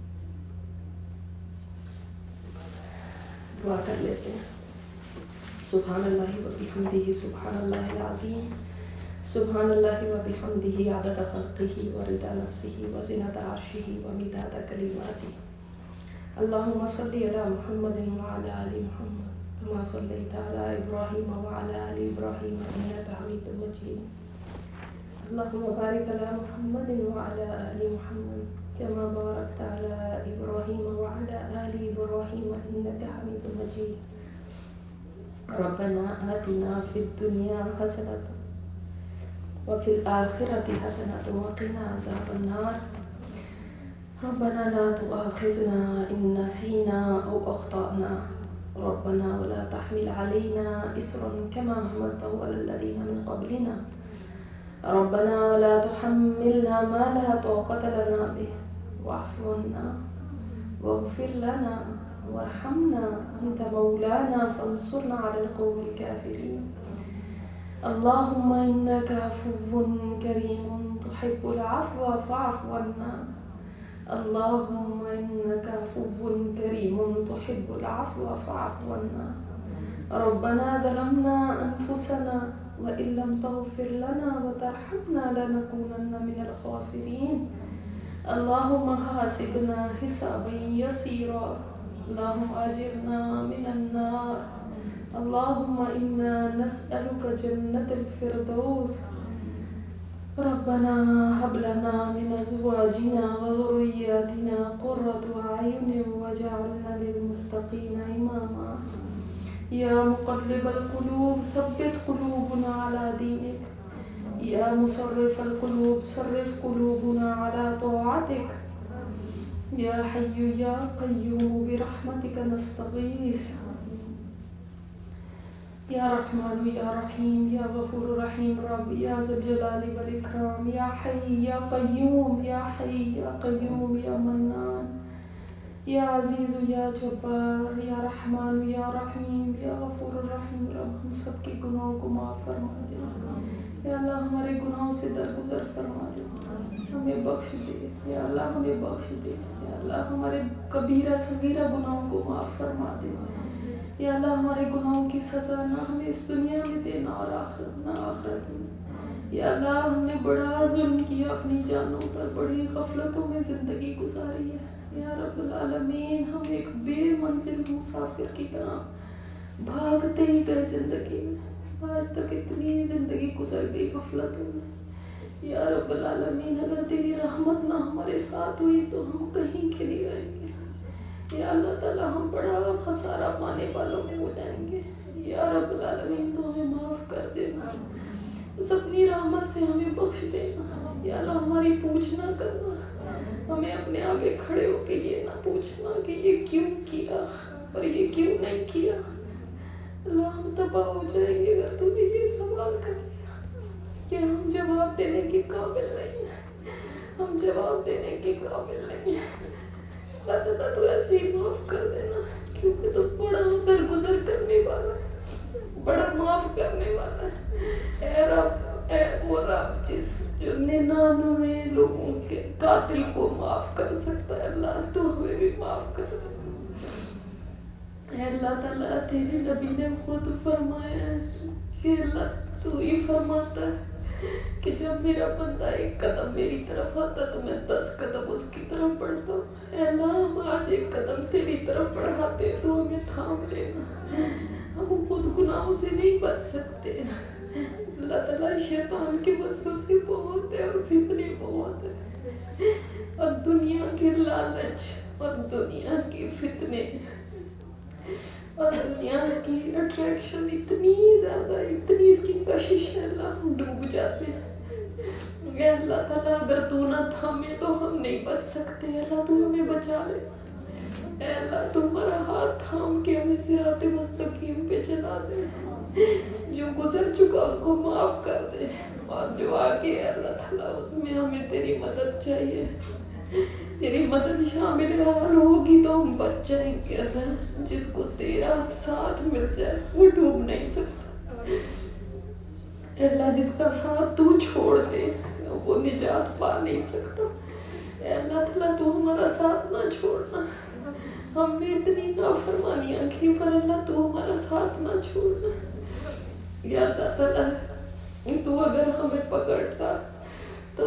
Speaker 1: دعا کر لیتے ہیں. سبحان اللہ و بحمدہ، سبحان اللہ العظیم، سبحان اللہ و بحمدہ عدد خلقہ و رضا نفسہ و زنۃ عرشہ و مداد کلماتہ. اللہم صلی علی محمد و علی آل محمد كما صليت على إبراهيم وعلى آل إبراهيم إنك حميد مجيد. اللهم بارك على محمد وعلى آل محمد كما باركت على إبراهيم وعلى آل إبراهيم إنك حميد مجيد. ربنا آتنا في الدنيا حسنة وفي الآخرة حسنة وقنا عذاب النار. ربنا لا تؤاخذنا إن نسينا أو أخطأنا. ربنا ولا تحمل علينا إصرا كما حملته على الذين من قبلنا. ربنا ولا تحملنا ما لا طاقة لنا به واعف عنا واغفر لنا وارحمنا أنت مولانا فانصرنا على القوم الكافرين. اللهم إنك عفو كريم تحب العفو فاعف عنا. اللهم إنك عفو كريم تحب العفو فاعف عنا. ربنا ظلمنا أنفسنا وإن لم تغفر لنا وترحمنا لنكونن من الخاسرين. اللهم حاسبنا حسابا يسيرا. اللهم أجرنا من النار. اللهم إنا نسألك جنة الفردوس. ربنا هب لنا من أزواجنا وذرياتنا قرة أعين واجعلنا للمتقين إماما. يا مقلب القلوب ثبت قلوبنا على دينك. يا مصرف القلوب صرف قلوبنا على طاعتك. يا حي يا قيوم برحمتك نستغيث. يا رحمن يا رحيم يا غفور رحيم رب يا ذا الجلال والإكرام. يا حي يا قيوم يا حي يا قيوم يا منان یا عزیز یا جبار یا رحمان یا رحیم یا غفور الرحیم. رب ہم سب کے گناہوں کو معاف فرما دے. یا اللہ ہمارے گناہوں سے درگزر فرما دے. ہمیں بخش دے یا اللہ ہمیں بخش دے. یا اللہ ہمارے کبیرہ صغیرہ گناہوں کو معاف فرما دے. یا اللہ ہمارے گناہوں کی سزا نہ ہمیں اس دنیا میں دے نہ اور آخرت نہ آخرت میں. یا اللہ ہم نے بڑا ظلم کیا اپنی جانوں پر. بڑی غفلتوں میں زندگی گزاری ہے. یا رب العالمین ہم ایک بے منزل مسافر کی طرح بھاگتے ہی گئے زندگی میں. آج تک اتنی زندگی گزر گئی غفلتوں میں. یا رب العالمین اگر تیری رحمت نہ ہمارے ساتھ ہوئی تو ہم کہیں کے نہیں رہیں گے. یا اللہ تعالیٰ ہم بڑا خسارہ پانے والوں میں ہو جائیں گے. یا رب العالمین تو ہمیں معاف کر دینا. بس اپنی رحمت سے ہمیں بخش دینا. یا اللہ ہماری پوچھ نہ کرنا. ہمیں اپنے آگے کھڑے ہو کے یہ نہ پوچھنا کہ یہ کیوں کیا اور یہ کیوں نہیں کیا. اللہ ہم تباہ ہو جائیں گے اگر تو نے یہ سوال کر لیا کہ ہم جواب دینے کے قابل نہیں ہیں. ہم جواب دینے کے قابل نہیں ہیں. اللہ تعالیٰ تو ایسے ہی معاف کر دینا کیونکہ تو بڑا درگزر کرنے والا ہے. بڑا معاف کرنے والا ہے. اے رب اے وہ رب جس جو ننانوے لوگوں کے قاتل کو معاف کر سکتا ہے. اللہ تو ہمیں بھی معاف کر دے. اے اللہ تعالیٰ تیرے نبی نے خود فرمایا ہے کہ اللہ تو ہی فرماتا ہے کہ جب میرا بندہ ایک قدم میری طرف آتا تو میں دس قدم اس کی طرف بڑھتا ہوں. اے اللہ ہم آج ایک قدم تیری طرف بڑھاتے تو ہمیں تھام لینا. ہم خود گناہوں سے نہیں بچ سکتے. اللہ تعالیٰ شیطان کے وسوسے بہت ہے اور فتنے بہت ہے اور دنیا کے لالچ اور دنیا کے فتنے اور دنیا کی اٹریکشن اتنی زیادہ اتنی اس کی کشش ہے. اللہ ہم ڈوب جاتے ہیں. اے اللہ تعالیٰ اگر تو نہ تھامے تو ہم نہیں بچ سکتے. اللہ تو ہمیں بچا لے. اے اللہ تو ہمارا ہاتھ تھام کے ہمیں صراط مستقیم پہ چلا دے. جو گزر چکا اس کو معاف کر دے اور جو آگے ہے اللہ تعالیٰ اس میں ہمیں تیری مدد چاہیے. تیری مدد شامل حال ہوگی تو ہم بچ جائیں گے. اللہ جس کو تیرا ساتھ مل جائے وہ ڈوب نہیں سکتا. اللہ جس کا ساتھ تو چھوڑ دے وہ نجات پا نہیں سکتا. اے اللہ تعالیٰ تو ہمارا ساتھ نہ چھوڑنا. ہم نے اتنی نافرمانیاں کی پر اللہ تو ہمارا ساتھ نہ چھوڑنا. یا اللہ تعالیٰ تو اگر ہمیں پکڑتا تو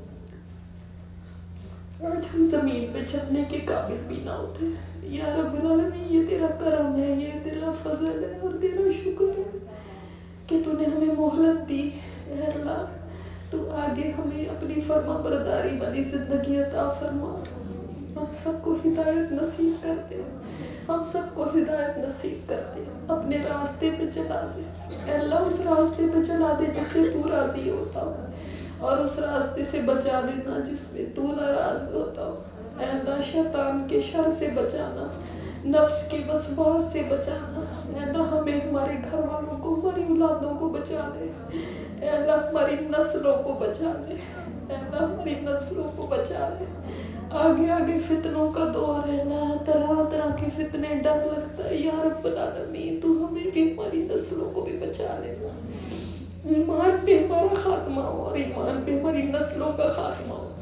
Speaker 1: آج ہم زمین پہ چلنے کے قابل بھی نہ ہوتے. یا رب العالمین یہ تیرا کرم ہے, یہ تیرا فضل ہے اور تیرا شکر ہے کہ تو نے ہمیں مہلت دی. اے اللہ تو آگے ہمیں اپنی فرما برداری والی زندگی عطا فرما. ہم سب کو ہدایت نصیب کر دے. ہم سب کو ہدایت نصیب کر دے. اپنے راستے پہ چلا دے. اے اللہ اس راستے پہ چلا دے جس سے تو راضی ہوتا ہو اور اس راستے سے بچا لینا جس میں تو ناراض ہوتا ہو. اے اللہ شیطان کے شر سے بچانا. नफ्स के वसवास से बचाना। ए अल्लाह हमें, हमारे घर वालों को, हमारी औलादों को बचा ले। ए अल्लाह हमारी नस्लों को बचा ले। ए अल्लाह हमारी नस्लों को बचा ले। आगे आगे फितनों का दौर है अल्लाह, तरह तरह के फितने, डर लगता है या रब्बुल आलमीन तू हमें भी, हमारी नस्लों को भी बचा लेना। ईमान पे हमारा खात्मा हो और ईमान पे हमारी नस्लों का खात्मा हो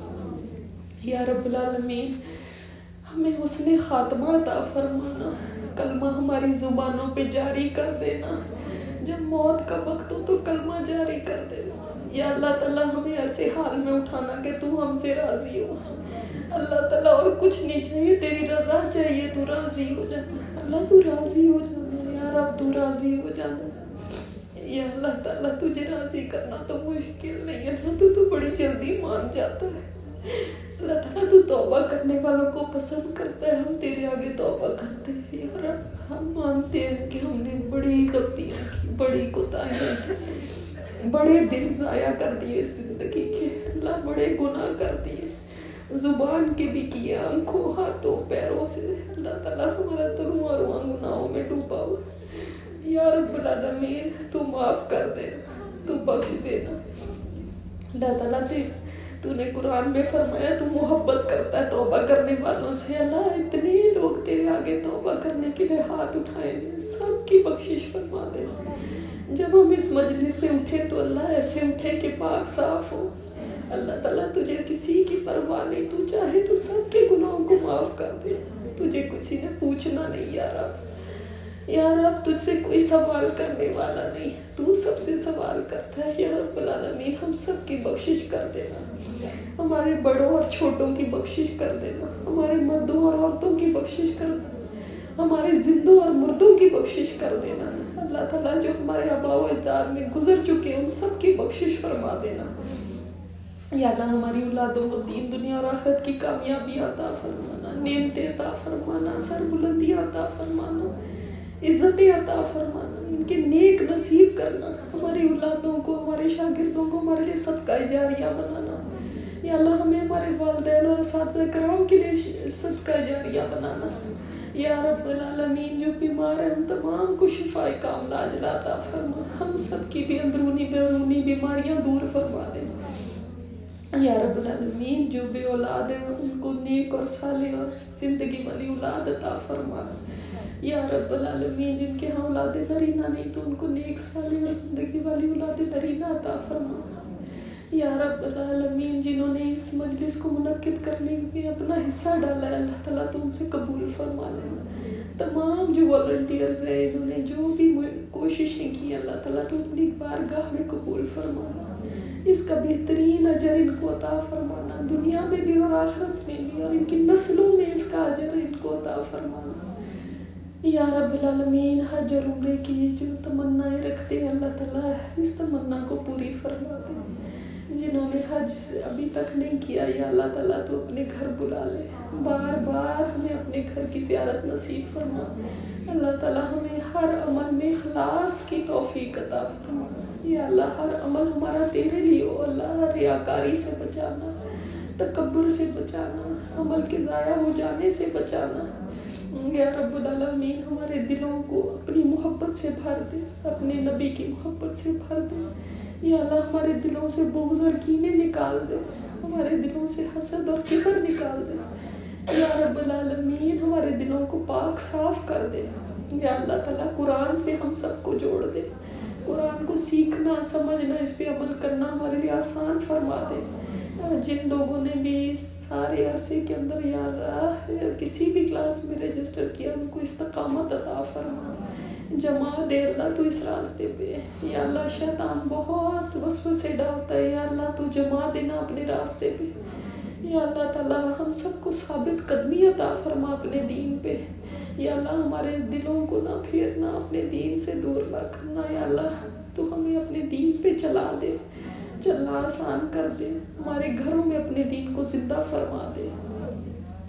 Speaker 1: या रब्बुल आलमीन। हमें उसने खात्मा अता फरमाना, कलमा हमारी जुबानों पे जारी कर देना। जब मौत का वक्त हो तो कलमा जारी कर देना। या अल्लाह ताला हमें ऐसे हाल में उठाना कि तू हमसे राज़ी हो। अल्लाह ताला और कुछ नहीं चाहिए, तेरी रज़ा चाहिए, तू राज़ी हो जाना। अल्लाह तू राज़ी हो जाना, या रब तू राज़ी हो जाना। या अल्लाह ताला तुझे राज़ी करना तो मुश्किल नहीं है, अल्लाह तू तो बड़ी जल्दी मान जाता है। अल्लाह ताला तू तौबा करने वालों को पसंद करता है। हम तेरे आगे तौबा करते हैं या रब। हम मानते हैं कि हमने बड़ी गलतियाँ की, बड़ी कोताहियाँ की, बड़े दिन ज़ाया कर दिए ज़िंदगी के। अल्लाह बड़े गुनाह कर दिए, ज़ुबान के भी किए, आँखों, हाथों, पैरों से। अल्लाह ताला हमारा तो रुआ रुआ गुनाहों में डूबा हुआ। या रब्बुल आलमीन तू माफ़ कर देना, तू बख्श देना। अल्लाह ताला ते तूने कुरान में फरमाया तू मोहब्बत करता है तौबा करने वालों से। अल्लाह इतने लोग तेरे आगे तौबा करने के लिए हाथ उठाएंगे, सबकी बख्शिश फरमा देना। जब हम इस मजलिस से उठे तो अल्लाह ऐसे उठे कि पाक साफ हो। अल्लाह ताला तुझे किसी की परवाह नहीं, तू चाहे तो सबके गुनाहों को माफ़ कर दे। तुझे किसी ने पूछना नहीं या रब। या रब तुझसे कोई सवाल करने वाला नहीं, तू सबसे सवाल करता है। या रब्बुल आलमीन हम सब की बख्शिश कर देना, हमारे बड़ों और छोटों की बख्शिश कर देना, हमारे मर्दों और औरतों की बख्शिश कर देना, हमारे जिंदों और मुर्दों की बख्शिश कर देना। अल्लाह ताला जो हमारे आबा व अजदाद में गुजर चुके उन सब की बख्शिश फरमा देना। या अल्लाह हमारी औलादों को दीन दुनिया और आखिरत की कामयाबी अता फरमाना, नेमतें अता फरमाना, सरबुलंदियाँ अता फरमाना, इज़्ज़तें अता फरमाना, इनके नेक नसीब करना। हमारी औलादों को, हमारे शागिर्दों को हमारे लिए सदका जारिया बनाना। या अल्लाह हमें हमारे वालिदैन और असातिज़ा किराम के लिए सदका जारिया बनाना। या रब्बुल आलमीन जो बीमार हैं हम तमाम को शिफाए कामिला अता अता फरमा। हम सब की भी अंदरूनी बैरूनी बीमारियां दूर फरमा दे। या रब्बुल आलमीन जो बे औलाद हैं उनको नेक और साले और ज़िंदगी वाली औलाद अता फरमा। या रब्बुल आलमीन जिनके यहाँ औलाद नरीना नहीं तो उनको नेक साले और ज़िंदगी वाली औलाद नरीना अता फरमा। या रब्बुल आलमीन जिन्होंने इस मजलिस को मुनक्किद करने में अपना हिस्सा डाला है अल्लाह ताला तो उनसे कबूल फरमा लेना। तमाम जो वॉलंटियर्स हैं इन्होंने जो भी कोशिशें की अल्लाह ताला तो अपनी बारगाह में कबूल फरमाना। इसका बेहतरीन अजर इनको अता फरमाना, दुनिया में भी और आखिरत में भी, और इनकी नस्लों में इसका अजर इनको अता फरमाना। या रब्बुल आलमीन हज और उम्रे की जो तमन्नाएं रखते हैं अल्लाह ताला इस तमन्ना को पूरी फरमा दे। जिन्होंने हज अभी तक नहीं किया या अल्लाह ताला तो अपने घर बुला ले, बार बार हमें अपने घर की ज़ियारत नसीब फरमा। अल्लाह ताला हमें हर अमल में इखलास की तौफीक अता फरमा। या अल्लाह हर अमल हमारा तेरे लिए हो। अल्लाह रियाकारी से बचाना, तकब्बुर से बचाना, अमल के ज़ाया हो जाने से बचाना। या रब्बुल आलमीन हमारे दिलों को अपनी मोहब्बत से भर दे, अपने नबी की मोहब्बत से भर दे। या अल्लाह हमारे दिलों से बुग़्ज़ और कीने निकाल दे, हमारे दिलों से हसद और किबर निकाल दे। या रब्बुल आलमीन हमारे दिलों को पाक साफ कर दे। या अल्लाह ताला कुरान से हम सबको जोड़ दे, कुरान को सीखना, समझना, इस पे अमल करना हमारे लिए आसान फरमा दे। जिन लोगों ने भी इस सारे अरसे के अंदर या किसी भी क्लास में रजिस्टर किया उनको इस्तकामत अता फरमा, जमा दे अल्लाह तू इस रास्ते पे। या अल्लाह शैतान बहुत वसवसे डालता है, या अल्लाह तू जमा देना अपने रास्ते पे। या अल्लाह ताला हम सबको साबित कदमी अता फरमा अपने दीन पे। या अल्लाह हमारे दिलों को ना फेरना, अपने दीन से दूर ना करना। या अल्लाह तू हमें अपने दीन पे चला दे, चलना आसान कर दे, हमारे घरों में अपने दीन को जिंदा फरमा दे।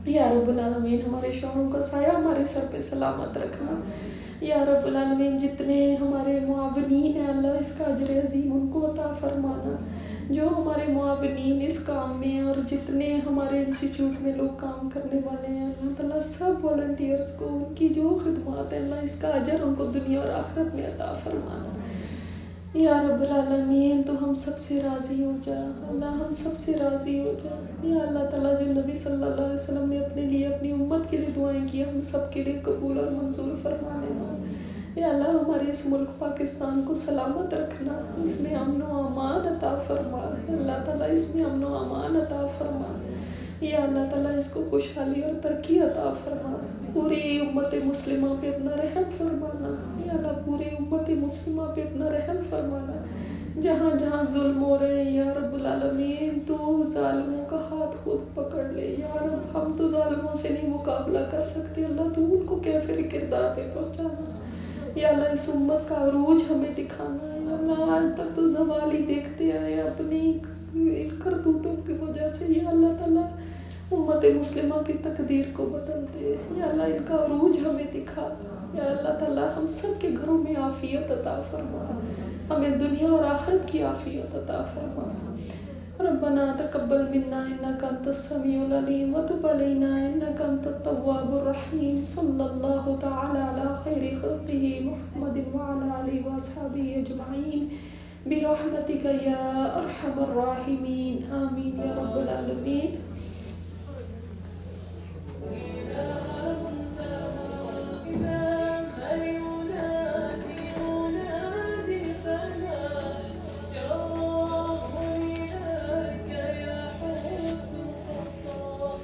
Speaker 1: یا رب العالمین ہمارے شوہروں کا سایہ ہمارے سر پہ سلامت رکھنا. یا رب العالمین جتنے ہمارے معاونین ہیں اللہ اس کا اجر عظیم ان کو عطا فرمانا. جو ہمارے معاونین اس کام میں اور جتنے ہمارے انسٹیٹیوٹ میں لوگ کام کرنے والے ہیں اللہ تعالیٰ سب والنٹیئرس کو ان کی جو خدمات ہیں اللہ اس کا اجر ان کو دنیا اور آخرت میں عطا فرمانا. یا رب العالمین تو ہم سب سے راضی ہو جا اللہ، ہم سب سے راضی ہو جا. یا اللہ تعالیٰ جو نبی صلی اللہ علیہ وسلم نے اپنے لیے اپنی امت کے لیے دعائیں کی ہم سب کے لیے قبول اور منظور فرما لینا. یا اللہ ہمارے اس ملک پاکستان کو سلامت رکھنا، اس میں امن و امان عطا فرما. اللہ تعالیٰ اس میں امن و امان عطا فرما. یا اللہ تعالیٰ اس کو خوشحالی اور ترقی عطا فرما. پوری امت مسلمہ پہ اپنا رحم فرمانا. یا اللہ پوری امت مسلمہ پہ اپنا رحم فرمانا. جہاں جہاں ظلم ہو رہے ہیں یا رب العالمین تو ظالموں کا ہاتھ خود پکڑ لے. یا رب ہم تو ظالموں سے نہیں مقابلہ کر سکتے، اللہ تو ان کو کیفر کردار پہ پہنچانا. یا اللہ اس امت کا عروج ہمیں دکھانا. یا اللہ آج تک تو زوال ہی دیکھتے آئے اپنی کرتوتوں کی وجہ سے. یا اللہ تعالیٰ امت مسلمہ کی تقدیر کو بدل دے. یا اللہ ان کا عروج ہمیں دکھا. یا اللہ تعالیٰ ہم سب کے گھروں میں عافیت عطا فرما، ہمیں دنیا اور آخرت کی عافیت عطا فرما. ربنا تقبل منا انك انت السميع العليم وتب علينا انك انت التواب الرحيم. صلى الله تعالى على خير خلقه محمد وعلى اله واصحابه اجمعين برحمتك يا ارحم الراحمين. آمين يا رب العالمين.